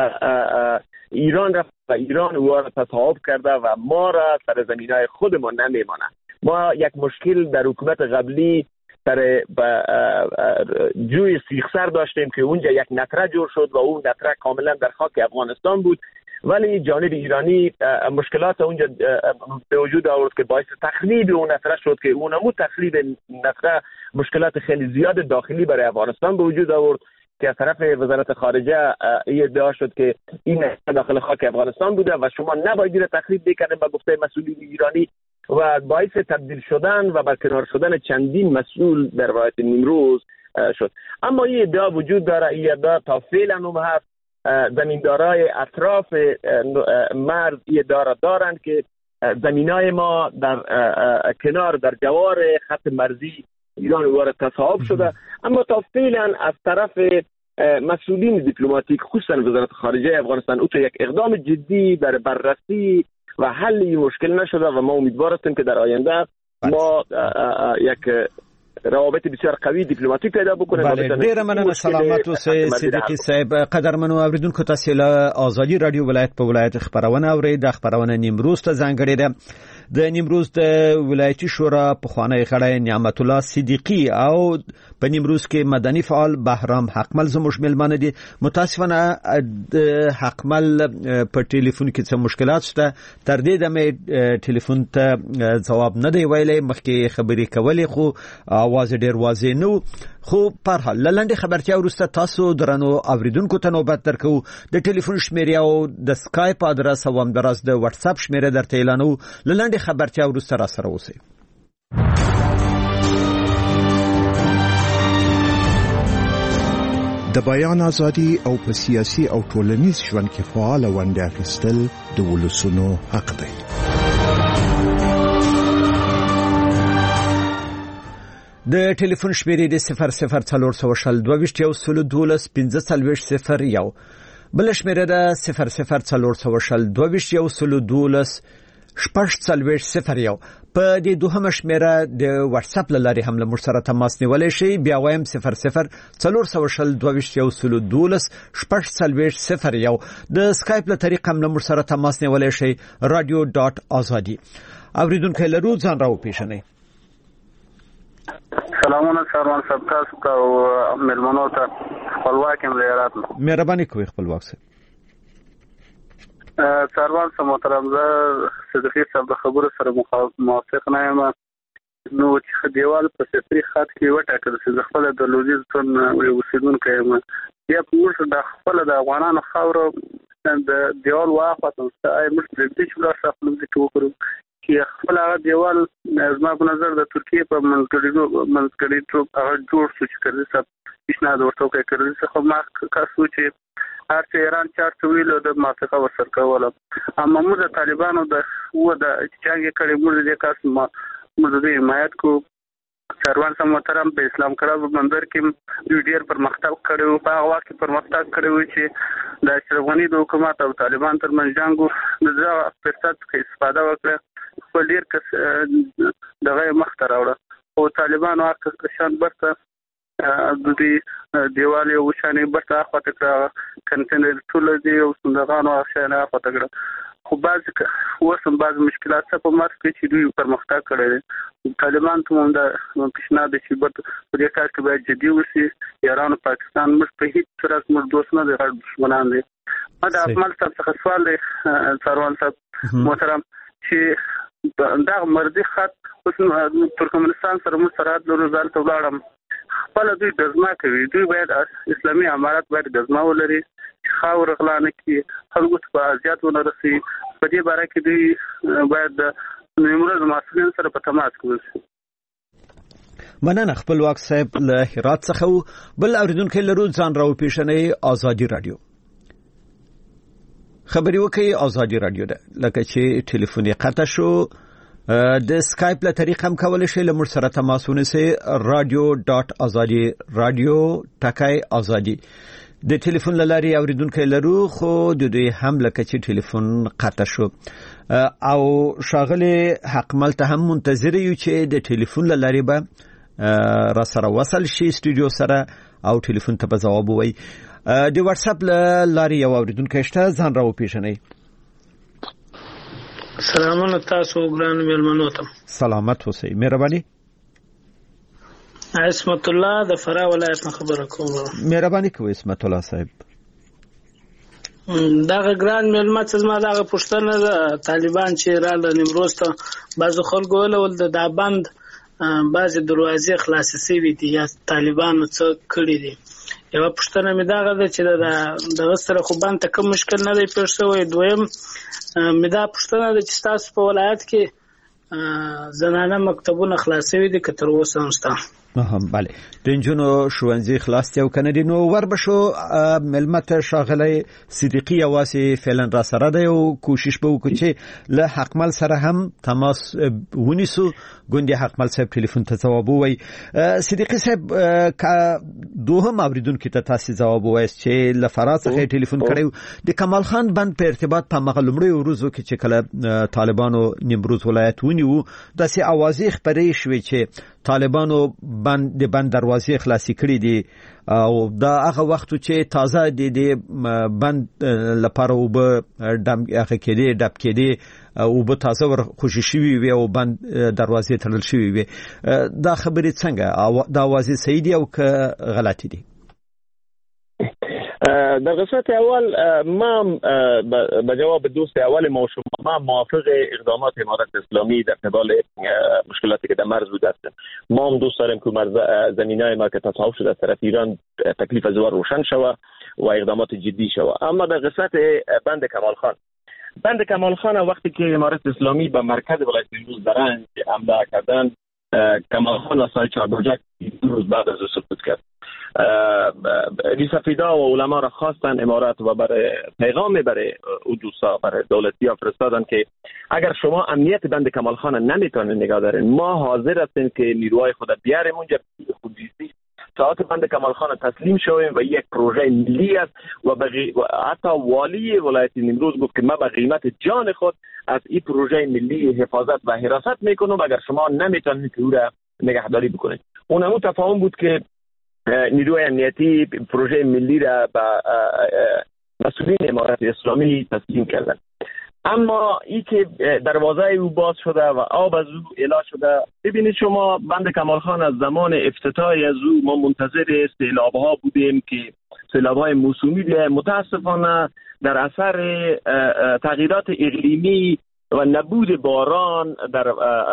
ایران رفت و ایران او را تصاحب کرده و ما را سر زمینای خودمان نمیمانه. ما یک مشکل در حکومت قبلی سر جوی سیخسر داشتیم که اونجا یک نطره جور شد و اون نطره کاملا در خاک افغانستان بود، ولی جانب ایرانی مشکلات اونجا به وجود آورد که باعث تخریب اون نطره شد که اونمو تخریب نطره مشکلات خیلی زیاد داخلی برای افغانستان به وجود آورد که از طرف وزارت خارجه ادعا شد که این داخل خاک افغانستان بوده و شما نباید این تخریب بکنید به گفته مسئولین ایرانی و باعث تبدیل شدن و برکنار شدن چندین مسئول در ولایت نیمروز شد. اما این ادعا وجود داره، این ادعا تا فعلا هم هست. زمیندارای اطراف مرز این ادعا دارند که زمینای ما در کنار در جوار خط مرزی ایران وارد تصاحب شده، اما تا فعلا از طرف مسئولین دیپلماتیک خصوصا وزارت خارجه افغانستان او یک اقدام جدی در بررسی و حل این مشکل نشده و ما امیدوار هستیم که در آینده ما یک روابط بسیار قوي دیپلماتیک پیدا بکنه. ډیره مننه. سلامت اوسئ صدیقی صاحب. قدرمنو اوریدونکو، تاسو له آزادي رادیو ولایت په ولایت خبرونه اورئ. د خبرونه نیمروز ته ځانګړې ده. د نیمروز د ولایتي شورا پخوانی غړی نعمت الله صدیقی او په نیمروز کې مدني فعال بهرام حقمل زموږ ملمانه دي. متاسفانه د حقمل په ټلیفون کې څه مشکلات شته، تر دې دمه ټلیفون ته جواب نه دی ویلي. مخکې خبرې کولې خو आवाज ډیر واضح نو، خو په هر لاندې خبرتیا ورسته تاسو درنو اوریدونکو ته نوبت درکو. د ټلیفون شمیره او د سکایپ ادرس او هم درس د واتس اپ شمیره درته اعلانو. لاندې خبرتیا ورسته را سره اوسئ. د بیان ازادي او په سیاسي او ټولنیز ژوند کې فعال ونډه اخیستل د ولسونو حق دی. د ټلیفون شمیرې د 004022121540 بل شمیره د 004022121540 په دې دوهمه شمیره د واتس اپ لاري هم له موږ سره تماس نیولای شئ. بیا وایم 004022121540 د سکایپ له طریق هم له موږ سره تماس نیولای شئ. radio.azadi. اوریدونکو لرو ځان راو پیژنئ. سلامونه سروان صاحب، تاسو ته او ملمنو ته خپلواک امریات. مهرباني کوئ خپلواک صاحب. سروان صاحب محترم، زه صدیقی صاحب د خبرو سره موافق نه یم. نو چې دیوال په صفري خط کې وټاکل شي، زه خپل د لوزیستون اوسیدونکی یم. یا موږ د خپل د افغانانو خاورو د دیوال واخته موږ پرېږدي چې لا خپل ځکه وکړو چې خپل هغه دیوال زما په نظر د ترکیه په منځګړیتوب هغه جوړ شو چې کړي صاحب پیشنهاد ورته کوي. کړي څه خو ما کاسو چې هر څه ایران چارته ویلو د موافقه ورسره کوله. اما موږ د طالبانو د جنګ کړي موږ د کاس موږ د حمایت کو. سروان سم محترم په اسلام کلاب بندر کې دوی ډیر پرمختګ کړی په هغه وخت پرمختګ کړی چې د اشرف غنی د حکومت او طالبان ترمنځ جنگ د فرصت څخه استفاده وکړه په ډیر کس دغه مخته راوړه او طالبان واقع شان برته د دې دیوال یو شانې برته اخواته کړه کنټینر ټول دی او صندوقانو شانې اخواته کړه. خو بعض مشکلات څه په مارس کې چې دوی پرمختګ کړی طالبان ته هم د پیشنهاد چې په دې کار کې باید جدي وشي. ایران او پاکستان موږ په هیڅ صورت موږ دوست نه دي، غړ دشمنان دي. ما د اکمل صاحب څخه سوال دی سروان صاحب محترم چې دا مرضی خط ترکمنستان سره موږ سرحد لرو ځان ته ولاړم خپل دوی دزما کوي. دوی باید اسلامي امارات باید دزما ولري خاور غلانه کې خلکو ته اذیت ونه رسي. په دې باره کې دوی باید د نیمروز مسؤلین سره په تماس کې وي. مننه خپلواک صاحب له هرات څخه. بل اوریدونکو لرو ځان راو پیښنې آزادي رادیو خبري وکي. آزادي رادیو ده لکه چې ټلیفوني قطع شو د سکایپ له طریقه هم کولای شئ له موږ سره تماس ونیسئ. radio.azadi radio.azadi د ټلیفون لاري اوریدونکو لرو خو د دوی هم لکه چې ټلیفون قطع شو او شاغله حقمل ته هم منتظر یو چې د ټلیفون لاري به را سره وصل شي استودیو سره او ټلیفون ته به جواب وای. د واتس اپ لاري یو اوریدونکو شته ځان راو پیښنې. سلامونه تاسو ګران مېلمنو ته. سلامت اوسئ. مهرباني. عصمت الله د فراه ولایت نه خبره کوم. مهرباني کوئ عصمت الله صاحب. دا ګران مېلمه څه زما دا پښتنه ده طالبان چې را ل نیمروز ته بعض خلکو ول د بند بعض دروازې خلاصې سوي دي یا طالبان څه کړی دي. یو پښتنه مې دا غده چې د غسر خو بند ته کوم مشکل نه دی پیښ شوی. دویم مې دا پښتنه ده چې تاسو په ولایت کې زنانه مکتبونه خلاصوي دي که تر اوسه هم شته؟ بله د انجونو ښوونځي خلاص دي او کنه دي. نو وربشو ملمت شاغله صدیقی واسي فعلا را سره دی او کوشش به وکړي چې له حقمل سره هم تماس ونیسو. ګوندې حقمل صاحب ټلیفون ته جواب وای. صدیقی صاحب دوهم اوریدونکو ته تاسو جواب وای چې له فراه څخه ټلیفون کړیو د کمال خان بند په ارتباط په مغلومړي ورځو کې چې کله طالبانو نیمروز ولایت ونیو داسې اوازې خبرې شوې چې طالبانو د بند دروازې خلاصې کړې دي او دا هغه وخت چې تازه د بند لپاره وب هغه کېده ډب کېده او به تازه ور خوشی شوی وي او بند دروازې تړل شوی وي. دا خبرې څنګه دا اوازې صحیح دي او که غلطي دي؟ در قسمت اول ما به جواب دوست اول ما شما ما موافق اقدامات امارت اسلامی در قبال مشکلاتی که در مرز بوده است. ما هم دوست داریم که زمینای ما که تصاحب شده از طرف ایران تکلیف از او روشن شود و اقدامات جدی شود. اما در قسمت بند کمال خان وقتی که امارت اسلامی به مرکز ولایت نیمروز دارن حمله کردن، کمال خان و سای چهاربرجک دو روز بعد از او سقوط کرد. ریسفیدا و علما را خواستن امارات و برای پیغام برای دوستا برای دولتی ها فرستادن که اگر شما امنیت بند کمال خان نمیتونید نگاه دارین، ما حاضر هستیم که نیروهای خود بیاریم اونجا خودریزی ساعت بند کمال خان تسلیم شویم و یک پروژه ملی است و حتی والی ولایت نیمروز گفت که ما به قیمت جان خود از این پروژه ملی حفاظت و حراست میکنم اگر شما نمیتونید که او را نگهداری بکنید. اون تفاهم بود که نیروی امنیتی پروژه ملی را به مسئولین امارت اسلامی تسلیم کردن. اما ای که دروازه او باز شده و آب از او اعلا شده، ببینید شما بند کمال خان از زمان افتتاح از او ما منتظر سیلاب‌ها بودیم که سیلاب‌های موسومی متاسفانه در اثر تغییرات اقلیمی و نبود باران در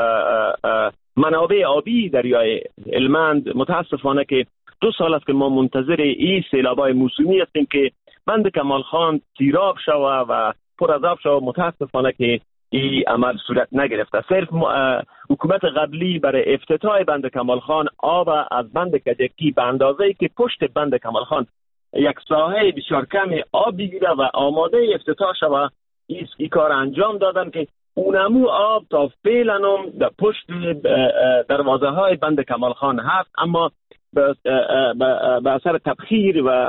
منابع آبی دریای هلمند متاسفانه که 2 سال است که ما منتظر این سیلاب‌های موسومی هستیم که بند کمال خان سیراب شود و پر از آب شود. متاسفانه که این عمل صورت نگرفته. صرف حکومت قبلی برای افتتاح بند کمال خان آب از بند کجکی به اندازه‌ای که پشت بند کمال خان یک ساحه بسیار کمی آب بگیره و آماده افتتاح شود. این کار انجام دادن که اونمو آب تا فعلا در پشت دروازه های بند کمال خان هست، اما به اثر تبخیر و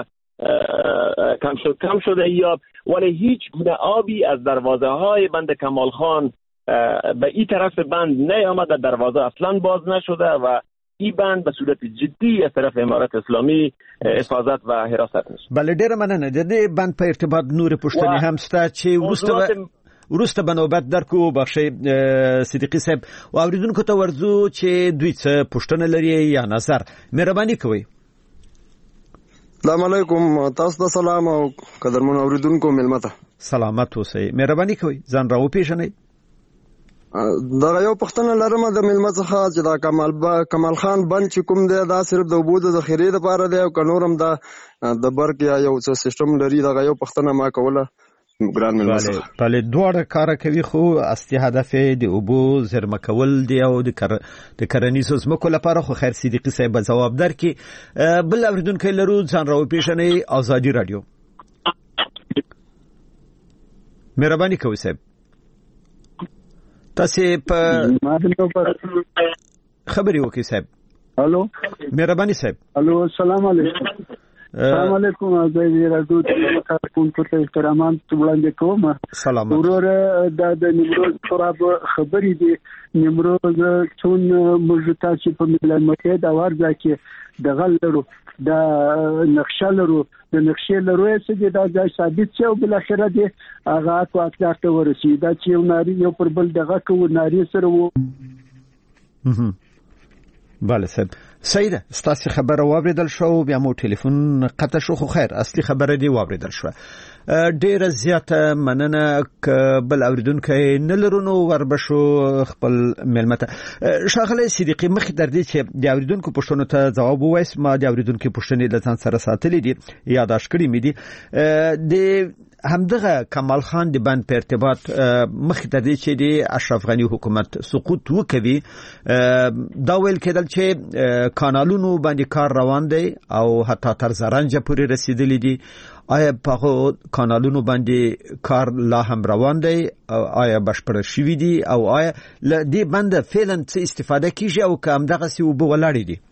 کم شده یا ولی هیچ گونه آبی از دروازه های بند کمال خان به این طرف بند نیامده، دروازه اصلا باز نشده و این بند به صورت جدی از طرف امارت اسلامی حفاظت و حراست میشه. بله ډیر مننه. د دې بند په ارتباط نور پوښتنې هم شته چې وروسته به نوبت درکو. بخشي صدیقي صاحب او اوریدونکو ته ورځو چې دوی څه پوښتنه لري یا نظر. مهرباني کوئ. السلام علیکم، تاسو ته سلام او قدرمن اوریدونکو ملمت سلامت اوسئ. مهرباني کوئ ځان راو پیژنئ. دا یو پښتنه لرم د ملمت څخه چې دا کمال خان بند چې کوم دی دا صرف د اوبو د ذخیرې لپاره دی او کنورم دا د برق یا یو څه سیستم لري. دا یو پښتنه ما کوله ګران ملمت څخه. بله دواړه کار کوي خو اصلي هدف د اوبو زیرمه کول دی او د کرنیزو ځمکو لپاره. خو خیر صدیقي صاحب ځواب درکړي. بل اوریدونکی لرو ځان راو پیژنئ. آزادي رادیو. مهرباني کوئ صاحب. تاسو په خبري وکي صاحب. الو مهرباني صاحب. الو السلام علیکم. السلام علیکم. زه راډیو ته کوم احترامات وړاندې کوم. سلام ورور د نیمروز خراب خبري دي. نیمروز چون موږ تاسو په ملل متحد اورځه کې د غلرو د نقشه لرو د نقشې لرو چې دا ځای ثابت شي او بل اخره دي هغه کو اکثر ته ورسي دا چې یو ناری یو پر بل دغه کو ناری سره وو. بله صاحب سیده ستاسو خبره واوریدل شو بیا مو ټلیفون قطع شو. خو خیر اصلي خبره دی واوریدل شو. ډیره زیاته مننه. بل اوریدونکو نه لرونو وربشو خپل ملمت شاغله صدیقي مخ در دي چې د اوریدونکو پوښتنو ته جواب وایس. ما د اوریدونکو پوښتنې د ځان سره ساتلې دي یاداش کړې مې دي. د همدغه کمال خان د بند په ارتباط مخ در دي چې د اشرف غنی حکومت سقوط وکوي. دا ویل کېدل چې کانالونو باندې کار روان دی او حتی تر زرنج پورې رسیدلی دي. آیا په کانالونو باندې کار لا هم روان دی او آیا بشپړ شوی دی او آیا له دې بند فعلا څه استفاده کیږي او کوم دغه سی وب ولاړ دي؟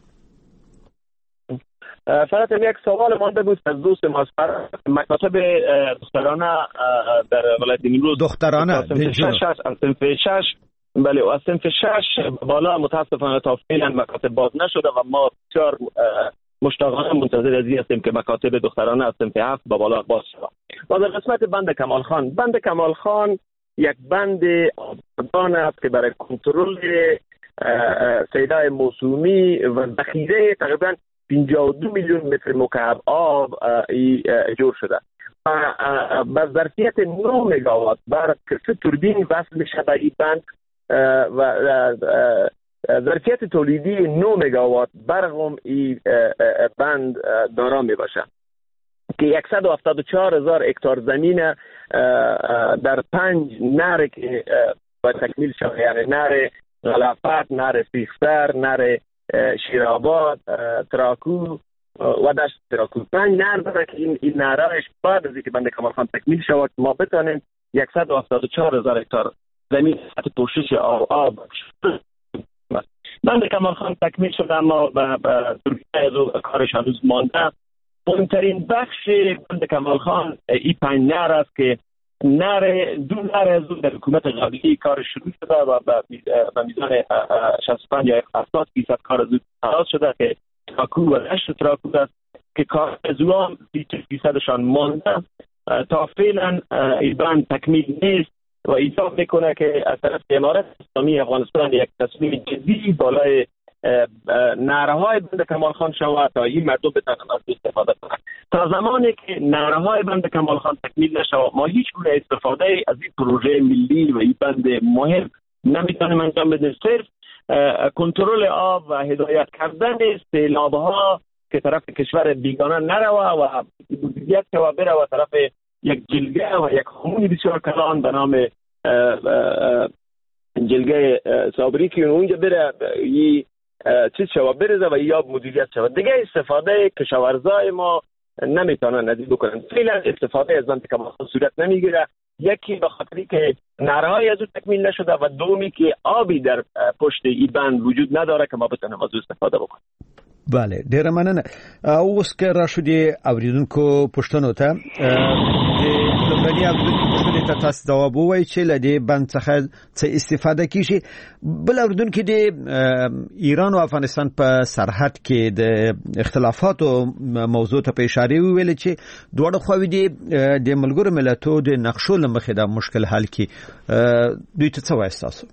فقط یک سوال مانده بود از دوست ماسپر مکاتب دخترانه در ولایت نیمروز. دخترانه صنف 6 بله از صنف 6 بالا متاسفانه تا فعلا مکاتب باز نشده و ما بسیار مشتاقانه منتظر از این هستیم که مکاتب دخترانه از صنف 7 به بالا باز شود. و در قسمت بند کمال خان، بند کمال خان یک بند آبادان است که برای کنترل صیدای موسومی و ذخیره تقریبا 52 میلیون متر مکعب آب جور شده و با ظرفیت 9 مگاوات برق 3 توربین وصل میشه به این بند و ظرفیت تولیدی 9 مگاوات برق هم این بند دارا می باشه که 174,000 هکتار زمین در 5 نهر که باید تکمیل شود، یعنی نهر غلافت، نهر سیخسر، نهر شیرآباد، تراکو و دشت تراکو. 5 نهر داره که این نهرهایش بعد از اینکه بند کمال خان تکمیل شود ما بتانیم 174,000 هکتار زمین تحت پوشش آب بند کمال خان تکمیل شده اما به ترکیه کارش هنوز مانده. مهمترین بخش بند کمال خان این 5 نهر است که دو نهر از در حکومت قبلی کار شروع شده و به میزان 65 یا 70% کار از آغاز شده که تراکو و دشت تراکو است که کار از او 30% مانده. تا فعلا این بند تکمیل نیست و ایجاب میکنه که از طرف امارت اسلامی افغانستان یک تصمیم جدی بالای نهرهای بند کمال خان شود تا این مردم بتوانند از استفاده کنند. تا زمانی که نهرهای بند کمال خان تکمیل نشود ما هیچ گونه استفاده از این پروژه ملی و این بند مهم نمیتونیم انجام بدیم. صرف کنترل آب و هدایت کردن سیلابها که طرف کشور بیگانه نروه و مدیریت شود بره و طرف یک جلگه و یک خمونی بسیار کلان به نام جلگه صابری که اونجا بره چیز شود برزه و یا مدیریت شود. دیگه استفاده کشاورزای ما نمیتونن از این بکنن. فعلا استفاده از منطقه مخصوص صورت نمیگیره. یکی به خاطری که نرهای از او تکمیل نشده و دومی که آبی در پشت این بند وجود نداره که ما بتونیم از او استفاده بکنیم. بله ډیره مننه. اوس که را شدي اوریدونکو پښتنو ته د لومړني اوریدونکو پښتنې ته تاسو ځواب ووایئ چې له دې بند څخه څه استفاده کیږي. بل اوریدونکو د ایران او افغانستان په سرحد کې د اختلافاتو موضوع ته په اشاره ویل چې دوه خواوې د ملګرو ملتونو د نقشو لمخې دا مشکل حل کی. دوی ته څه وایي تاسو؟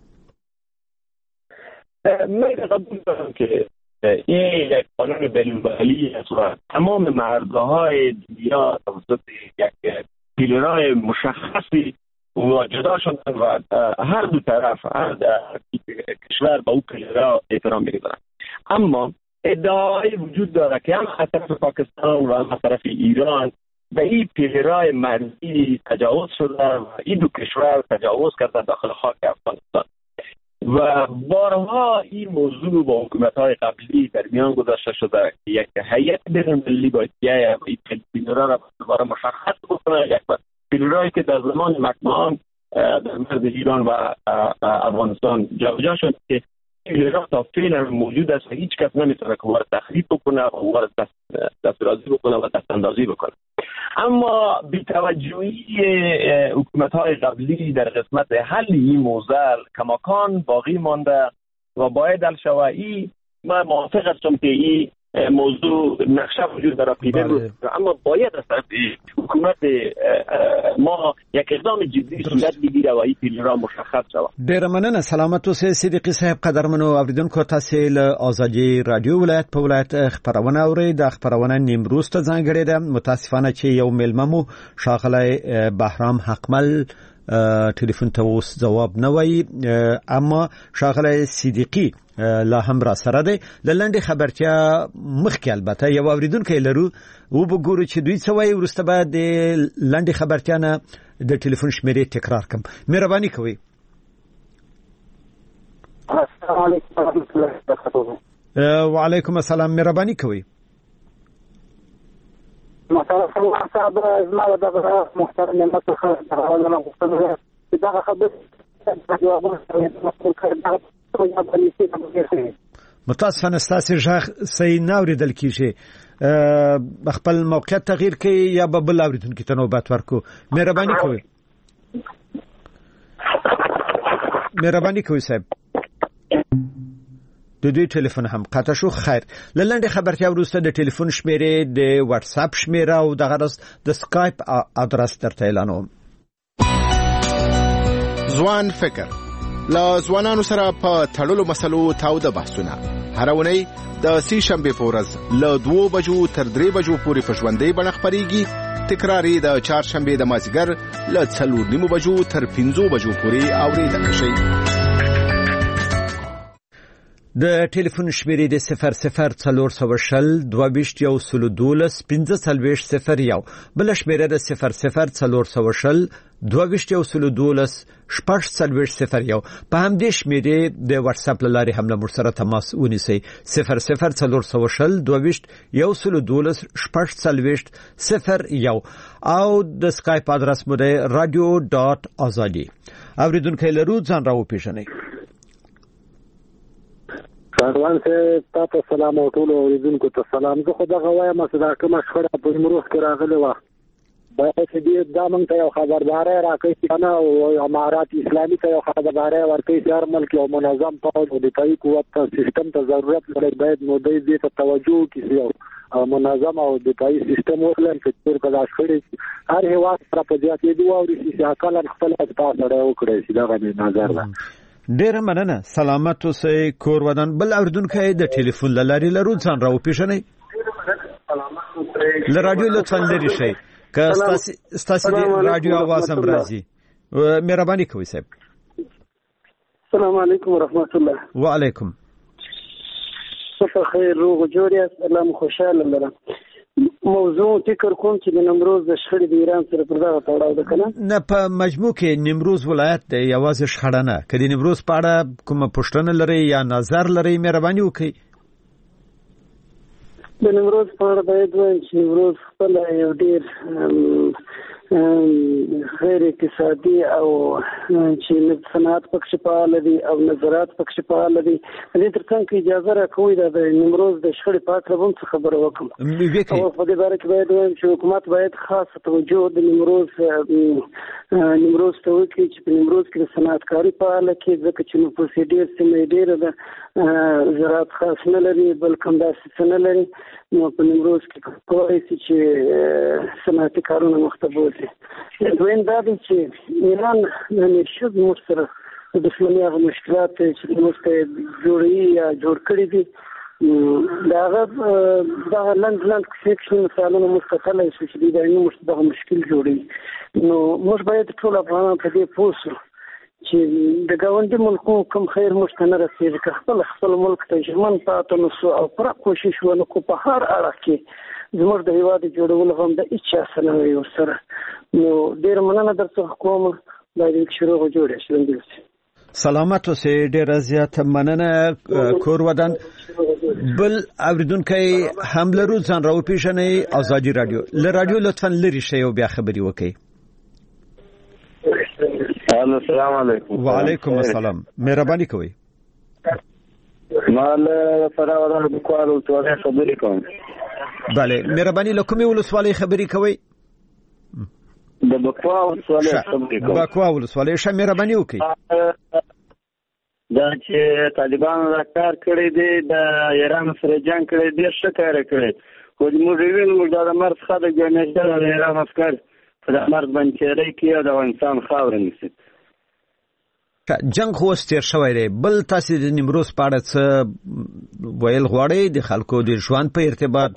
من قبول دارم که این یک قانون بین‌المللی است و تمام مرزهای دنیا توسط یک پیلرهای مشخصی و جدا شدن و هر دو طرف هر کشور به اون پیلرها احترام می‌گذارن. اما ادعای وجود داره که هم از طرف پاکستان و هم از طرف ایران به این پیلرهای مرزی تجاوز شده و این دو کشور تجاوز کرده داخل خاک افغانستان و بارها این موضوع با حکومت‌های قبلی در میان گذاشته شده که یک هیئت بین‌المللی باید بیاید و این پیلرها را دوباره مشخص بکنه. یک پیلرهایی که در زمان مکمهان در مرز ایران و افغانستان جابجا شد که پیلرها تا فعلا موجود است و هیچ کس نمیتونه که وارد تخریب بکنه و وارد دسترازی بکنه و دستاندازی بکنه. اما بی‌توجهی حکومت‌های قبلی در قسمت حل این موضوع کماکان باقی مانده و باید حل شود. من موافق هستم که این موضوع نقشه وجود داره پیدا بود، اما باید از طرف حکومت ما یک اقدام جدی صورت بگیره و این پیلرها مشخص شود. ډیره مننه. سلامت اوسئ صدیقي صاحب. قدرمنو اوریدونکو تاسو له آزادي رادیو ولایت په ولایت خبرونه اورئ. د خبرونه نیمروز ته ځانګړې ده. متاسفانه چې یو مېلمه مو ښاغلی بهرام حقمل ټلیفون ته اوس ځواب نه وایي، اما ښاغلی صدیقي لا هم را سره دی. لنډه خبرتیا مخکې البته یو اوریدونکو لرو و بګورو چې دوی څه وایي. ورسته بعد د لنډه خبرتیا نه د ټلیفون شمیرې تکرار کوم. مهرباني کوئ. السلام علیکم ورحمۃ اللہ وبرکاتہ. وعلیکم السلام. مهرباني کوئ. مثلا صاحب زما د محترم ملت خلک حواله غوښتنه دا خبره متاسفانه ستاسو ژغ صحیح نه اوریدل کیږي. خپل موقعیت تغییر کړئ یا به بل اوریدونکو ته نوبت ورکو. مهرباني کوئ. مهرباني کوئ صاحب. د دوی ټلیفون هم قطع شو. خیر، لنډه خبرتیا وروسته د ټلیفون شمیرې، د واتس اپ شمیره او دغه د سکایپ ادرس درته اعلانوم. ځوان فکر لا ځوانانو سره په تړلو مسلو تاوده بحثونه هر اونۍ د سې شنبې په ورځ له 2 بجو تر 3 بجو پورې په ژوندۍ بڼه خپرېږي. تکراري د چهارشنبې د مازدیګر له 4:30 بجو تر 5 بجو پورې اورېدل شي. د ټلیفون شمیرې د 0040 22 1501 بل شمیره د 0040 22 1501 په همدې شمیرې د واتس اپ لارې هم له موږ سره تماس ونیسئ. 0040 22 1501 او د سکایپ ادرس مو د radio.azadi. اوریدونکو لرو ځان راو پیژنئ. کاروان ته تاسو سلام او ټول اوریدونکو ته سلام. زه خو دا غوایم چې دا کومه شخړه په نیمروز کې راغلی و، باید چې دې دا مونږ ته یو خبرداري راکړي چې نه او امارات اسلامي ته یو خبرداري ورکړي چې هر ملک یو منظم پوځ او دفاعي قوت ته سیستم ته ضرورت لري. باید نو دې ته توجه وکړي او منظم او دفاعي سیستم ولري چې تر کله شخړې هر هیواد سره په ځاتې دوه او چې عقل خپل اساس سره وکړي. چې دا غوښنه نظر ده. ډیره مننه. سلامت اوسئ. کور ودان. بل اوریدونکو د ټلیفون لارې لرو ځان راو پیژنئ. له رادیو لطفا لرې شئ که ستاسو د رادیو आवाज هم راځي. مهرباني کوئ صاحب. السلام علیکم ورحمت الله. وعلیکم. صبح خیر. روغ جوړ یاست؟ الله مو خوشاله لرم. موضوع فکر کوم چې د نیمروز د شخړې د ایران سره پر دغه تړاو ده کنه. نه، په مجموع کې نیمروز ولایت د یوازې شخړه نه. کله نیمروز په اړه کومه پوښتنه لري یا نظر لري مهرباني وکړئ. د نیمروز په اړه باید وایم چې نیمروز خپل یو ډېر غیر اقتصادي او چې صنعت پکې فعال دي او نظارت پکې فعال دي. دې ترڅنګ کې اجازه راکوي د نیمروز د شخړې په اړه هم خبره وکړم. او په دې باره کې باید وایم چې حکومت باید خاصه توجه د نیمروز ته وکړي چې په نیمروز کې د صنعتکاري فعاله کړي، ځکه چې نفوس یې ډېر سیمه ډېره ده، زراعت خاص نه لري بلکې همداسې څه نه لري. نو په نیمروز کې کولی شي چې صنعتي کارونه مخته بوځي. دویم دا دی چې ایران همیشه زموږ سره د دښمني هغه مشکلات چې زموږ ته جوړوي یا جوړ کړي دي د هغه دغه لنډ کښې مثالونه موږ کتلی شو چې دوی دایمي موږ دغه مشکل جوړوي. نو موږ باید ټول افغانان په دې پوه شو چې د ګاونډي ملکو کوم خیر موږ ته نه رسېږي، که خپل ملک ته ژمن پاتې نه شو او پوره کوشش ونه کړو په هر اړخ کې زموږ د هېواد جوړولو غم د هېڅ چا سره نه وي ورسره. نو ډېره مننه در څخه کوم، باید چې روغ جوړ ژوندي اوسئ. سلامت اوسئ، ډېره زیاته مننه کور ودان. بل اوریدونکی هم لرو، ځان راوپېژنئ. ازادي راډیو له راډیو لطفا لرې شئ او بیا خبرې وکړئ. السلام علیکم. وعلیکم السلام. مهرباني کوئ. ما له فراوده بکوال ولسوالۍ خبرې کوم. بله، مهرباني له کومې ولسوالۍ خبرې کوئ؟ د بکوا ولسوالۍ خبرې کوم. بکوا ولسوالۍ. ښه، مهرباني وکړئ. دا چې طالبانو دا کار کړی دی، د ایران سره جنګ کړی، ډېر ښه کار یې کړی، خو موږ وینو دا د مرګ څخه د ګڼېدل د ایران عسکر په د مرګ باندې تېری کوي او د افغانستان خاوره نیسي. جنګ خو اوس تېر شوی دی. بل تاسې د نیمروز په اړه څه ویل غواړئ د خلکو د ژوند په ارتباط؟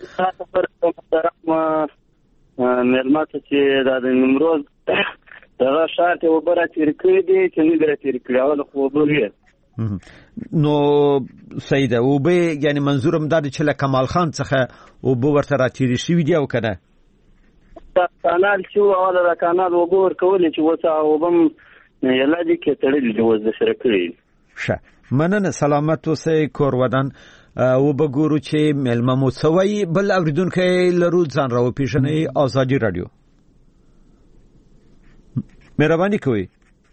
مېلمه ته چې دا د نیمروز دغه ښار ته اوبه راتېرې کړي دي چې نه دي راتېرې کړي، اول خو اوبه وي. نو صحیح ده. اوبه یعنې منظور هم دا دی چې له کمال خان څخه اوبه ورته راتېرې شوي دي او که نه؟ کانال چې اوله د کانال اوبه ورکولې چې اوس هغه اوبه هم یلا دي کې تړلي دي، اوس د سره کړي. ښه، مننه. سلامت اوسئ کور ودان. وبګورو چې مېلمه مو څه وایي. بل اوریدونکی لرو، ځان راوپېژنئ. ازادي راډیو. مهرباني کوئ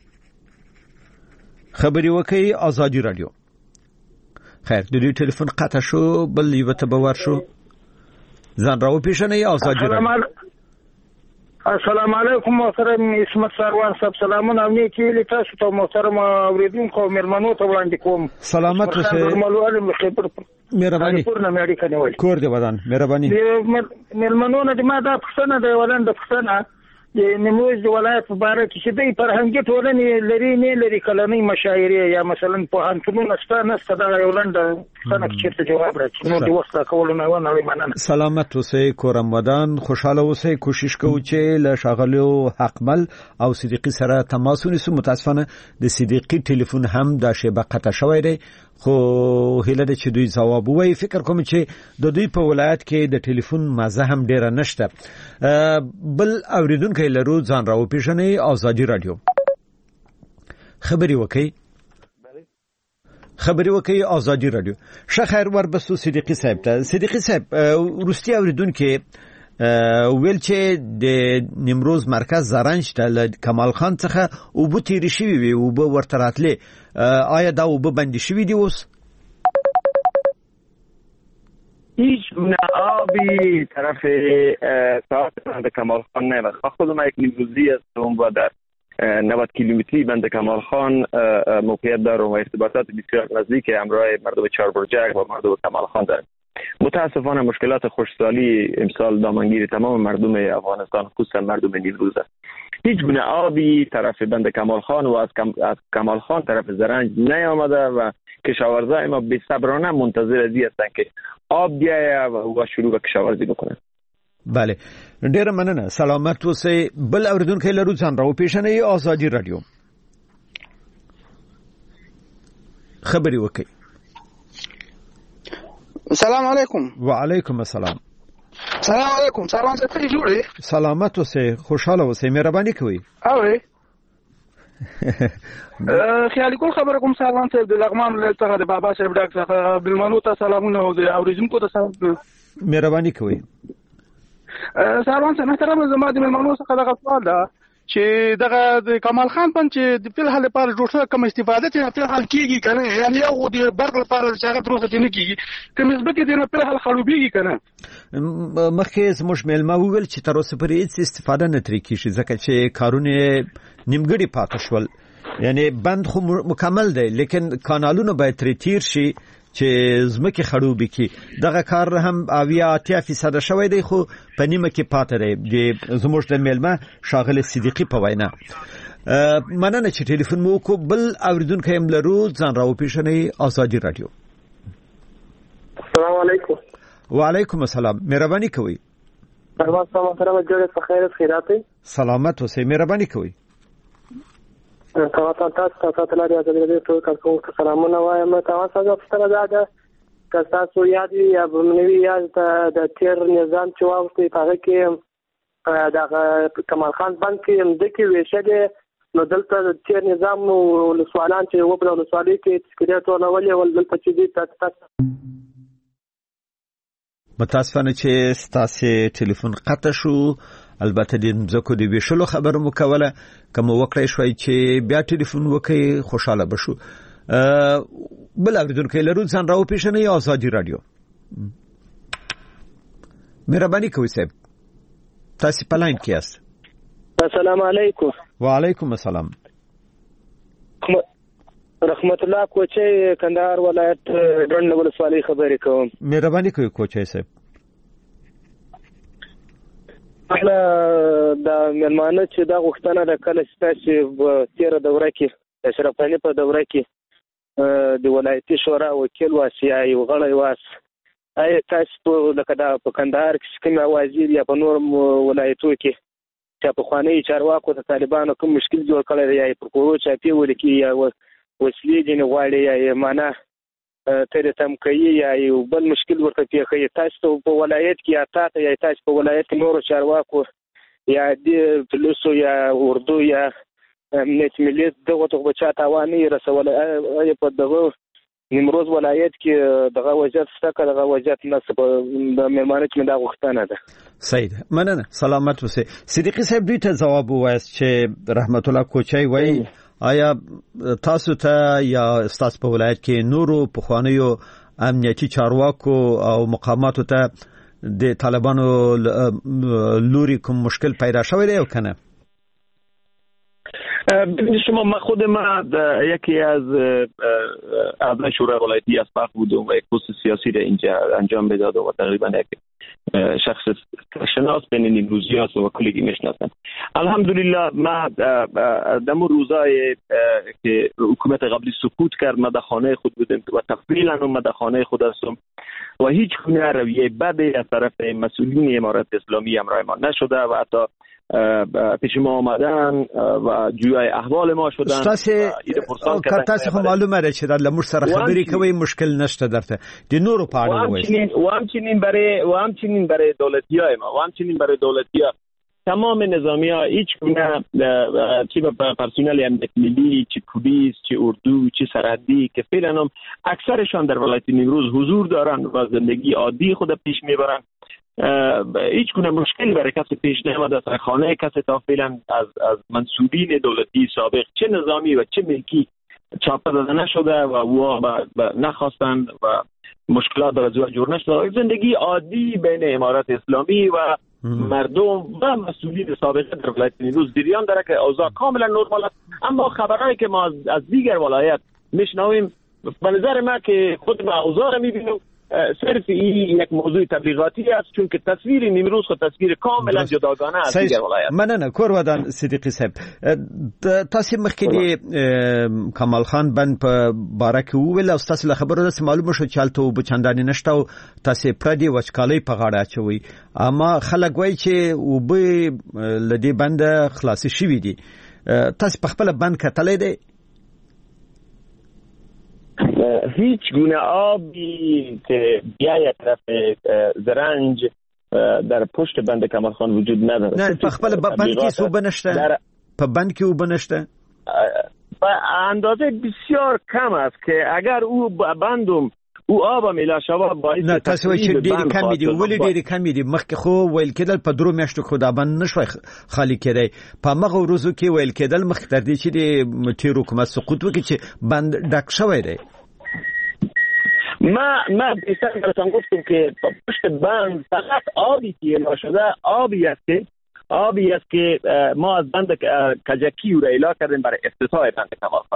خبرې وکړئ. ازادي راډیو. خیر، د دوی ټلیفون قطع شو، بل یوه ته به ورشو. ځان راوپېژنئ. ازادي راډیو. السلام علیکم محترم عصمت سروان صاحب، سلامونه او نیکې هیلې تاسو ته محترم اوریدونکو او مېلمنو ته وړاندې کوم. سلامت اوسئ. مهرباني کور دې ودان. مهرباني. مېلمنو نه ما دا پوښتنه ده، ولنډه پوښتنه د نیمروز ولایت په باره کې چې دوی فرهنګي ټولنې لري نه لري، کلنۍ مشاعرې یا مثلا پوهنتونونه شته نشته؟ دغه یو لنډه پوښتنه کې چېرته جواب راکړي، نور د وخت راکولو نه ونړئ. مننه. سلامت اوسئ کورم ودان. خوشحاله اوسئ. کوشش کوو چې له ښاغلیو حقمل او صدیقي سره تماس ونیسو. متاسفانه د صدیقي ټلیفون هم دا شیبه قطع شوی دی، خو هیله ده چې دوی ځواب ووایي. فکر کوم چې د دوی په ولایت کې د ټلیفون مازه هم ډیره نشته. بل اوریدونکی لرو، ځان راوپېژنئ. ازادي راډیو. خبرې وکړئ. ازادي راډیو. ښه، خیر، وربسو صدیقي صاحب ته. صدیقي صاحب، وروستي اوریدونکی ویل چې د نیمروز مرکز زرنج ته له کمال خان څخه اوبه تېرې شوي وي، اوبه ورته راتلې. آیا دا اوبه بندې شوي دي اوس؟ هیچ گونه آبی طرف بند کمال خان نمیاد. خودم یک نیمروزی هستم و در 90 کیلومتری بند کمال خان موقعیت دارم و ارتباطات بسیار نزدیک همراه مردم چهاربرجک و مردم کمال خان دارم. متاسفانه مشکلات خشکسالی امسال دامنگیر تمام مردم افغانستان، خصوصا مردم نیمروز است. هیچ گونه آبی طرف بند کمال خان و از کمال خان طرف زرنج نیامده و کشاورزای ما بی‌صبرانه منتظر ازی هستند که آب بیایه و شروع به کشاورزی بکنن. بله، ډیره مننه. سلامت اوسئ. بل اوریدونکی لرو، ځان راوپېژنئ. ازادي راډیو. خبرې وکړئ. السلام علیکم. وعلیکم السلام. سلام علیکم. سلام څه جوړه؟ سلامت اوسئ. خوشاله اوسئ. مهرباني کوئ. اوه خیالي کول خبره کوم. سلام صاحب د لغمان له څخه د بابا صاحب ډاکټر څخه بلمنو ته سلامونه او د اوریدونکو ته سلام. مهرباني کوئ. سروان صاحب محترم، زما د مېلمنو څخه دغه سوال ده چې دغه د کمال خان بند چې د فلحال لپاره جوړ شوی کوم استفاده چې فلحال کیږي کنه، یعنی یو د برق لپاره چې هغه تر اوسه نه کیږي، کوم ځمکې دې نه فلحال خړوبېږي کنه. مخکې زموږ مېلمه وویل چې تر اوسه پورې هیڅ استفاده نه ترې کیږي ځکه چې کارونه نیمګړي پاتې شول. یعنی بند خو مکمل دی لیکن کانالونه باید ترې تیر شي چې زمکه خړوبې کی. دغه کار هم 80% شوی دی خو په نیمه کې پاتې دی. زموږ د مېلمه شاغل صدیقی په وینا. مننه چې ټلیفون مو کو. بل اوریدونکو هم لرو، ځان راو پیښنې آزادی رادیو. السلام علیکم. وعلیکم السلام. مهرباني کوئ. سلام محترم، جوړ په خیر خیرات. سلامت اوسئ. مهرباني کوئ. تاسو ته لري آزادی رادیو ټول کارکونکو سلامونه وایم. تاسو څنګه ستاسو ده که تاسو یاد یا بمنوي یاد د تیر نظام چې واوستي هغه کې د کمال خان بند کې د کې ویشل نو دلته د تیر نظام نو سوالان چې و په سوالي کې تشکیلات ولولې ول دلته چې دي تاسو متاسفانه چې تاسو ټلیفون قطع شو. البته د مزکو د ویشلو خبر مو کوله، کوم وکړی شوي چې بیا ټلیفون وکي خوشاله بشو. بل اوریدونکو لرو، ځان راو پیښنې آزادی رادیو. مهرباني کوئ صاحب، تاسو په لاین کې یاست. السلام علیکم. وعلیکم السلام. رحمت الله کوچي، کندهار ولایت ډنډ ولسوالۍ خبرې کوم. مهرباني کوئ کوچي صاحب. د مېلمانه چې دا غوښتنه د کله چې په تیره دوره کې اشرف غني په دوره کې د ولایتي شورا وکیل واسیا یو غړی واس، آیا تاسو لکه دا په کندهار کې کوم وزیر یا په نور ولایتو کې چې په خواني چارواکو د طالبانو کوم مشکل جوړ کړی دی یا پروکورور چاپی ولیکي یا وسلې دي نه غواړي یا معنا تر تم کوي یا یو بل مشکل ورته پیښي، تاسو په ولایت کې یا تاسو په ولایت کې نور چارواکو یا د پولیسو یا اردو یا امنیت ملي دغه ته چا تاواني رسول په دغه نیمروز ولایت کې دغه وضعیت ستکه دغه وضعیت نسب د مېلمانه کې دا غوښتنه ده. سید مننه، سلامت اوسئ. صدیقی صاحب دوی ته جواب وایست چې رحمت الله کوچي وایي آیا تاسو ته یا استاد په ولایت کې نورو پخوانیو امنیتي چارواکو او مقاماتو ته د طالبانو لوري کوم مشکل پیدا شوی دی او کنه؟ شما خود ما یکی از اعضای شورای ولایتی اسبق بودم و یک پست سیاسی را اینجا انجام میدادم و تقریبا یک شخص شناس بین نیمروزی هست و کلیگی میشناسم. الحمدلله ما دم روزای که حکومت قبلی سقوط کرد ما در خانه خود بودیم و تقریبا ما در خانه خود هستم و هیچ گونه رویه بدی از طرف مسئولین امارت اسلامی همراه ما نشده و حتی پیش ما آمدن و جویای احوال ما شدن. تاسو خو معلومه ده چې د لمر سره خبرې کوي مشکل نشته درته د نورو په اړه وایي. و همچنین برای دولتیای ما و همچنین برای دولتیا تمام نظامی‌ها هیچ گونه چه پرسنل امنیت ملی، چه پلیس، چه اردو، چه سرحدی که فعلا هم اکثرشان در ولایت نیمروز حضور دارند و زندگی عادی خود پیش میبرند. هیچ گونه مشکلی برای کسی پیش نیامده. در خانه کسی تا فعلا از منصوبین دولتی سابق چه نظامی و چه ملکی چاپه داده نشده و او نخواستند و مشکلات در ازوها جور نشده. زندگی عادی بین امارت اسلامی و مردم و مسئولین سابقه در ولایت نیمروز جریان داره که اوضاع کاملا نرمال است. اما خبرهایی که ما از دیگر ولایت میشنویم به نظر من که خود ما اوضاع را میبینیم صرف این یک موضوع تبلیغاتی است، چون که تصویر نیمروز خود تصویر کاملا جداگانه از دیگر ولایت. مننه کور ودان صدیقی صاحب. تاسو مخکې کمال خان بند په باره کې وویل او تاسو له خبرو داسې معلومه شو چې هلته اوبه چندانې نشته او تاسو پردې وچکالۍ په غاړه اچوئ، اما خلک وایي چې اوبه له دې بنده خلاصې شوي دي. تاسو په خپله بند کتلی دی؟ هیچ گونه آبی که بیاید طرف زرنج در پشت بند کمال خان وجود نداره. نه په خپل بند کې اوبه نشته. په بند کې اوبه نشته. به اندازه بسیار کم است که اگر او بندم او آب میلا شوا باعث نه تاسو چې ډېر کم دي ولې ډېر کم دي مخکې خو ویل کېدل په 3 میاشتو خو دا باندې نشوي خالی کېدای په مغه ورځو کې ویل کېدل مخ تر دې چې د تیر حکومت سقوط وکړي چې بند ډک شوی دی. ما بیشتر براتون گفتم که پشت بند فقط آبی که ایلا شده آبی است که ما از بند کجکی رو ایلا کردیم برای افتتاح بند کمالخان.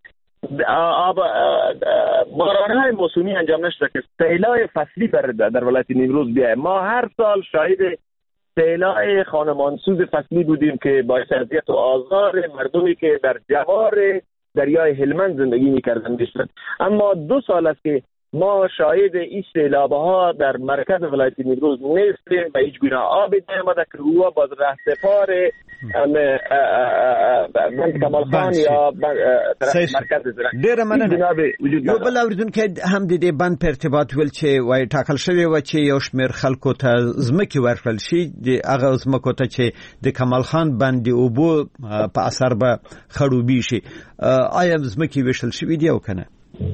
بارانهای موسمی انجام نشده که سیلای فصلی در ولایت نیمروز بیاید. ما هر سال شاهد سیلای خانمانسوز فصلی بودیم که باعث اذیت و آزار مردمی که در جوار دریای هلمند زندگی می‌کردند می‌شد. اما 2 سال است که ما شاهد این سیلاب‌ها در مرکز ولایت نیمروز نیستیم و هیچ گونه آبی نیامده که او باز رهسپار بند کمالخان یا مرکز زراعت ډېر مننه. یو بل اوریدونکو هم د دې بند په ارتباط ویل چې وای ټاکل شوی و چې یو شمېر خلکو ته ځمکې ورکړل شي د هغه ځمکو ته چې د کمالخان بند اوبو په اثر به خړوبي شي. آیا ځمکې ویشل شوي دي او کنه؟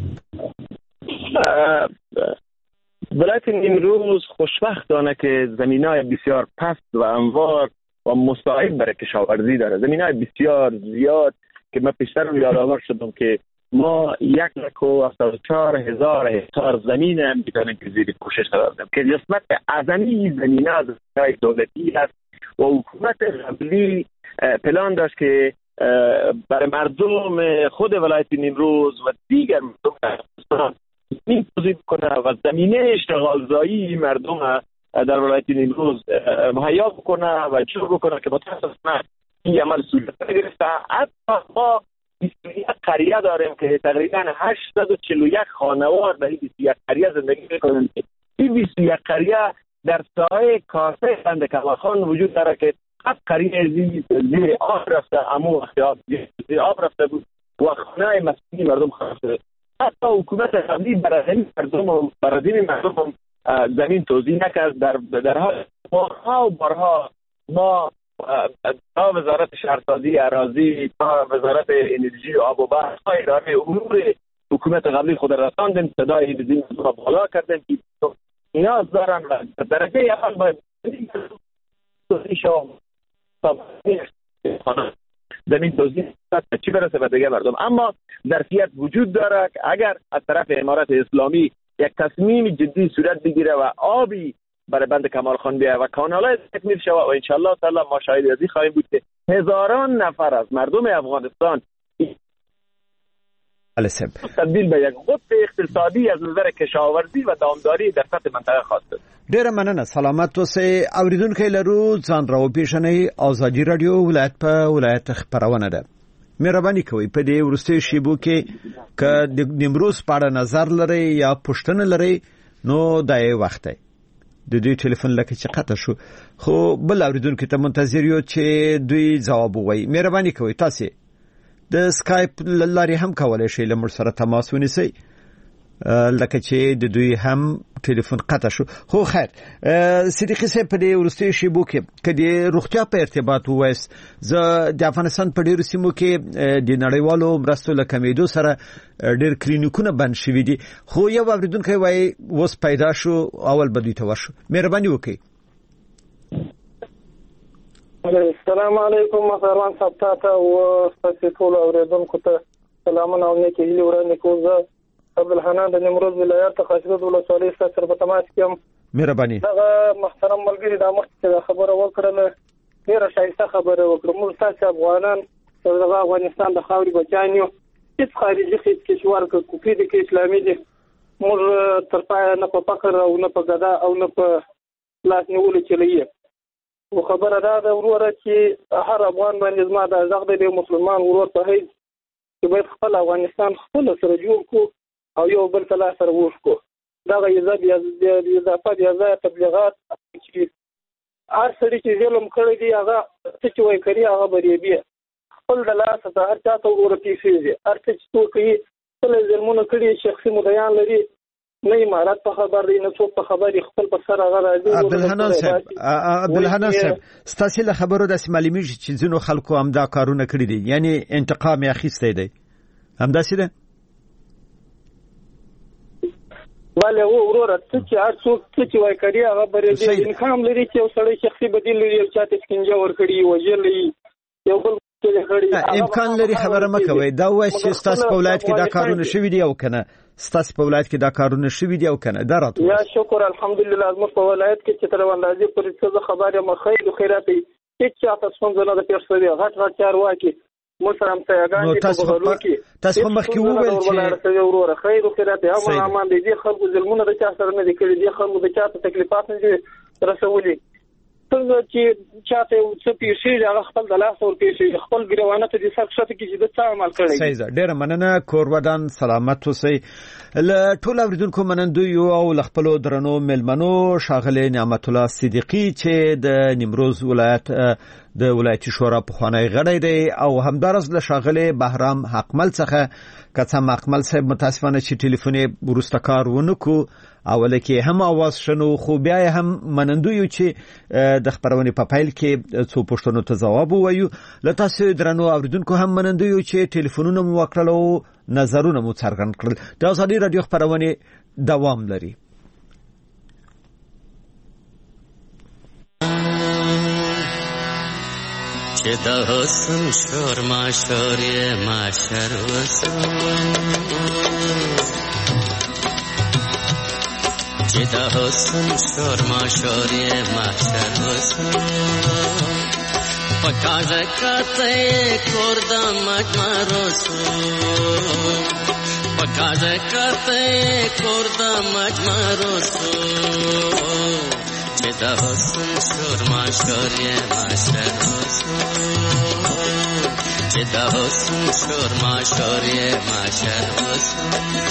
ولایت نیمروز خوشبختانه که زمینای بسیار پست و هموار و مساعد برای کشاورزی داره. زمینای بسیار زیاد که من پیشتر رو یادآور شدم که ما 1,74,000 هکتار زمین هم میتونیم که زیر کوشش قرار بدیم که قسمت اعظمی زمینه از زمینای دولتی است و حکومت قبلی پلان داشت که برای مردم خود ولایت نیمروز و دیگر مردم زمین توزیع کنه و زمینه اشتغالزایی مردم در ولایت نیمروز مهیا بکنه و شروع بکنه که متاسفانه این عمل صورت نگرفته. حتی ما 21 قریه داریم که تقریبا 841 خانوار در این 21 قریه زندگی میکنند. این 21 قریه در ساحه کاسه بند کمالخان وجود داره که 7 قریه زیر آب رفته، امو وقتی آب رفته بود و خانه مسکونی مردم خراب شده. حتی حکومت قبلی برای مردم زمین توزیع نکرد. در حال بارها ما تا وزارت شهرسازی اراضی، تا وزارت انرژی و آب و برق، تا اداره امور حکومت قبلی خود رساندیم، صدای زمین را بالا کردیم که اینا دارن و درجه اول باید زمین توزیع چی برسه به دیگه مردم. اما ظرفیت وجود داره که اگر از طرف امارت اسلامی یک تصمیم جدی صورت بگیره و آبی برای بند کمالخان بیاید و کانالای تکمیل شود و انشالله تعالی ما شاهد ازی خواهیم بود که هزاران نفر از مردم افغانستان تبدیل به یک قطب اقتصادی از نظر کشاورزی و دامداری در سطح منطقه خاصه. ډیره مننه. سلامت اوسئ. اوریدونکو لرو ځان راو پیژنئ. آزادی رادیو ولایت په ولایت خبرونه ده. مهرباني کوئ په دې ورستي شیبو کې ک د نیمروز په اړه نظر لرئ یا پوښتنه لرئ نو دای وخت دی. د دې ټلیفون لکه چې قطع شو خو بل اوریدونکو ته منتظر یو چې دوی جواب وایي. مهرباني کوئ تاسو د سکایپ لاري هم کولای شئ له موږ سره تماس ونیسئ لکه چې د دوی هم ټلیفون قطع شو. خو خیر صدیقي صاحب په دې ورستي شیبو کې کدي روغتیا په ارتباط وایس زه د افغانستان په ډیرو سیمو کې د نړیوالو مرستو له کمیدو سره ډیر کلینیکونه بند شوي دي خو یو اوریدونکو وایي اوس پیدا شو اول بدوي ته ورشو. مهرباني وکړئ. السلام علیکم مساروان صاحب ته او تاسو ټول اوریدونکو ته سلامونه او نیکی هیله ورنه کوزه عبدالحنان د نیمروز ولایت خاصیت ولسوالۍ سره په تماس کې هم. مهرباني. دا محترم ملګری د مخکې خبره وکړه ډیره شایسته خبره وکړه. موږ تاسو افغانان د افغانستان د خاورې بچان یو هیڅ خارجي هیڅ کشور کوپی د اسلامي دي موږ تر پای نه په فقر او نه په غدا او نه په لاس نیولو چلیږي. او خبره دا وروره چې هر افغان باندې زما د زغ د مسلمان ورور په هیڅ چې باید خپل افغانستان خپل سره جوړ کو او یو بل تلا سره وښکو. دا غیزه اضافه بیا تبلیغات چې هر سړي چې ظلم کړی دی هغه څه وایي کوي هغه بریبي خپل د لاس ته هر چاته ورپیږي هر څه چې تو کوي خپل ظلمونه کړی شخصي مدعیان لري نه امارات په خبر دی نه څوک په خبر خپل پر سر هغه راځي. عبدالحنان صاحب ستاسو له خبرو د معلومیږي چې ځینو خلکو هم دا کارونه کړی دي یعنی انتقام یې اخیستی دی همداسې ده. بله وروره څه چې هر څوک څه چې وایي کړي هغه بریدي امکان هم لري چې یو سړی شخصي بدیل لري یو چا ته شکنجه ورکړي وژلی یو بل امکان لري خبره مه کوئ دا وایي چې ستاسو په ولایت کې دا کارونه شوي دي او که نه ستاسو په ولایت کې دا کارونه شوي دي او که نه دا راته یا شکر الحمدلله زموږ په ولایت کې چې تر اندازې پورې څه زه خبر یم خیر و خیرات هېڅ چاته ستونزه نه ده پېښ شوې غټ غټ چارواکي موږ سره همسایهګان دي په بغلو کې تاسو په مخکې وویل چې وروره خیر و خیرات امن امان دی دې خلکو ظلمونه د چا سره نه دي کړي دې خلکو د چا ته تکلیفات نه دي رسولي څنګه چې چاته څه پیښیږي هغه خپل د لاس ور پیښیږي خپل ګریوانه ته دې سر ښکته کې چې د څه عمل کړی صحیح ده ډېره مننه کورودان سلامت اوسئ له ټولو اورېدونکو منندویو او له خپلو درنو مېلمنو ښاغلی نعمت الله صدیقي چې د نیمروز ولایت د ولایتي شورا پخوانی غړی دی او همدارس له ښاغلی بهرام حقمل څخه که څه حقمل صاحب متاسفانه چې ټلیفون یې وروسته کار ونه کړو اوله کې هم आवाज شنو خو بیا هم منندویو چې د خبرونې په پیل کې څو پوښتنو ته ځواب ووایو له تاسو درنو اوریدونکو هم منندویو چې ټلیفونونه مو وکړل او نظرونه مو څرګند کړل د ازادي رادیو خبرونه دوام لري چې د حسن شور ماشور ماشر وسو چې د حسن شور ماشور ماشر وسو پکاز کته کور د مجمر وسو پکاز کته کور د مجمر وسو چې د حسن شور ماشور ماشر وسو چې د حسن شور ماشور ماشر وسو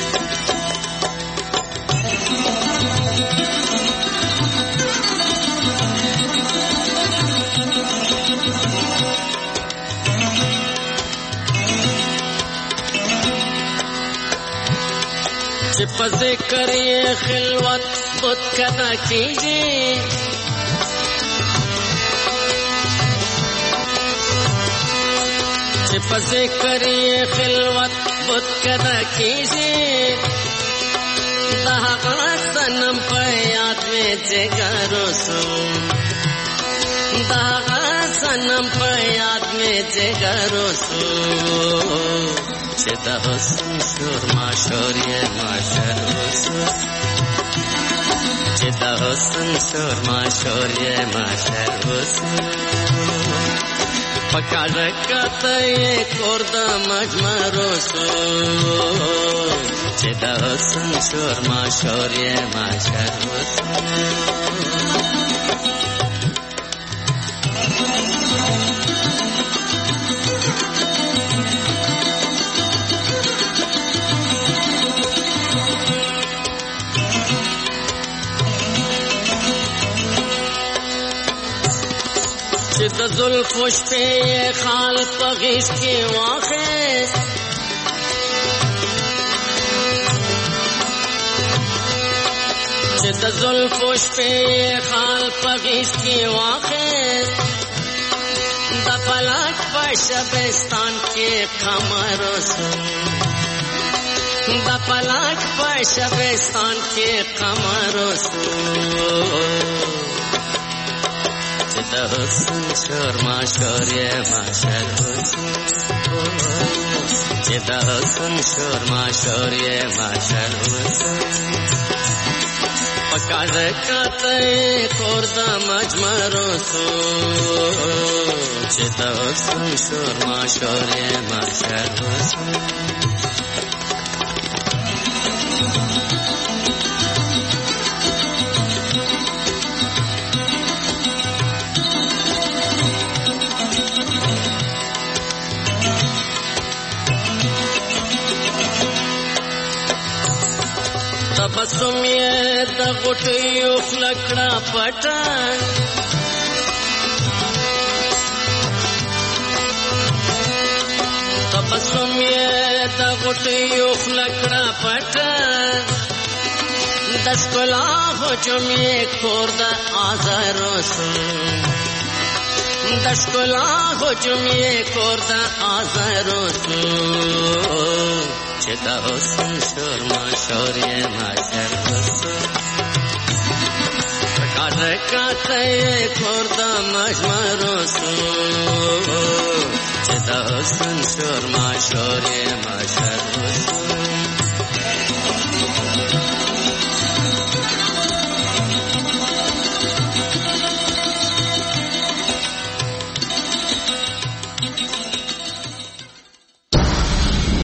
چې په ذکر یې خلوت بت کدا کیږي چې په ذکر یې خلوت بت کدا کیږي دا هغه سنم په یاد مې جګر وسو دا هغه سنم په یاد مې جګر وسو چې د حسن شور ماشور ماشر وسو چې د حسن شور ماشور ماشر وسو پکاز کته کور د مجمر وسو چې د حسن شور ماشور ماشر وسو چې د زلفو شپې خال په غیږ کې واخیست چې د زلفو شپې خال په غیږ کې واخیست د فلک په شبستان کې قمر وسو د فلک په شبستان کې قمر وسو چې د حسن شور ماشور ماشر وسو چې د حسن شور ماشور ماشر وسو پکاز کته کور د مجمر وسو چې د حسن شور ماشور ماشر وسو تبسم یې د غټیو خلکړه پټه تبسم یې د غټیو خلکړه پټه د ښکلا هجوم یې کور د آزار وسو د ښکلا هجوم یې کور د آزار وسو چې د حسن شور ماشور ماشر وسو رکاته خورده مجمروسو چه دا حسن شور ما شور مشروسو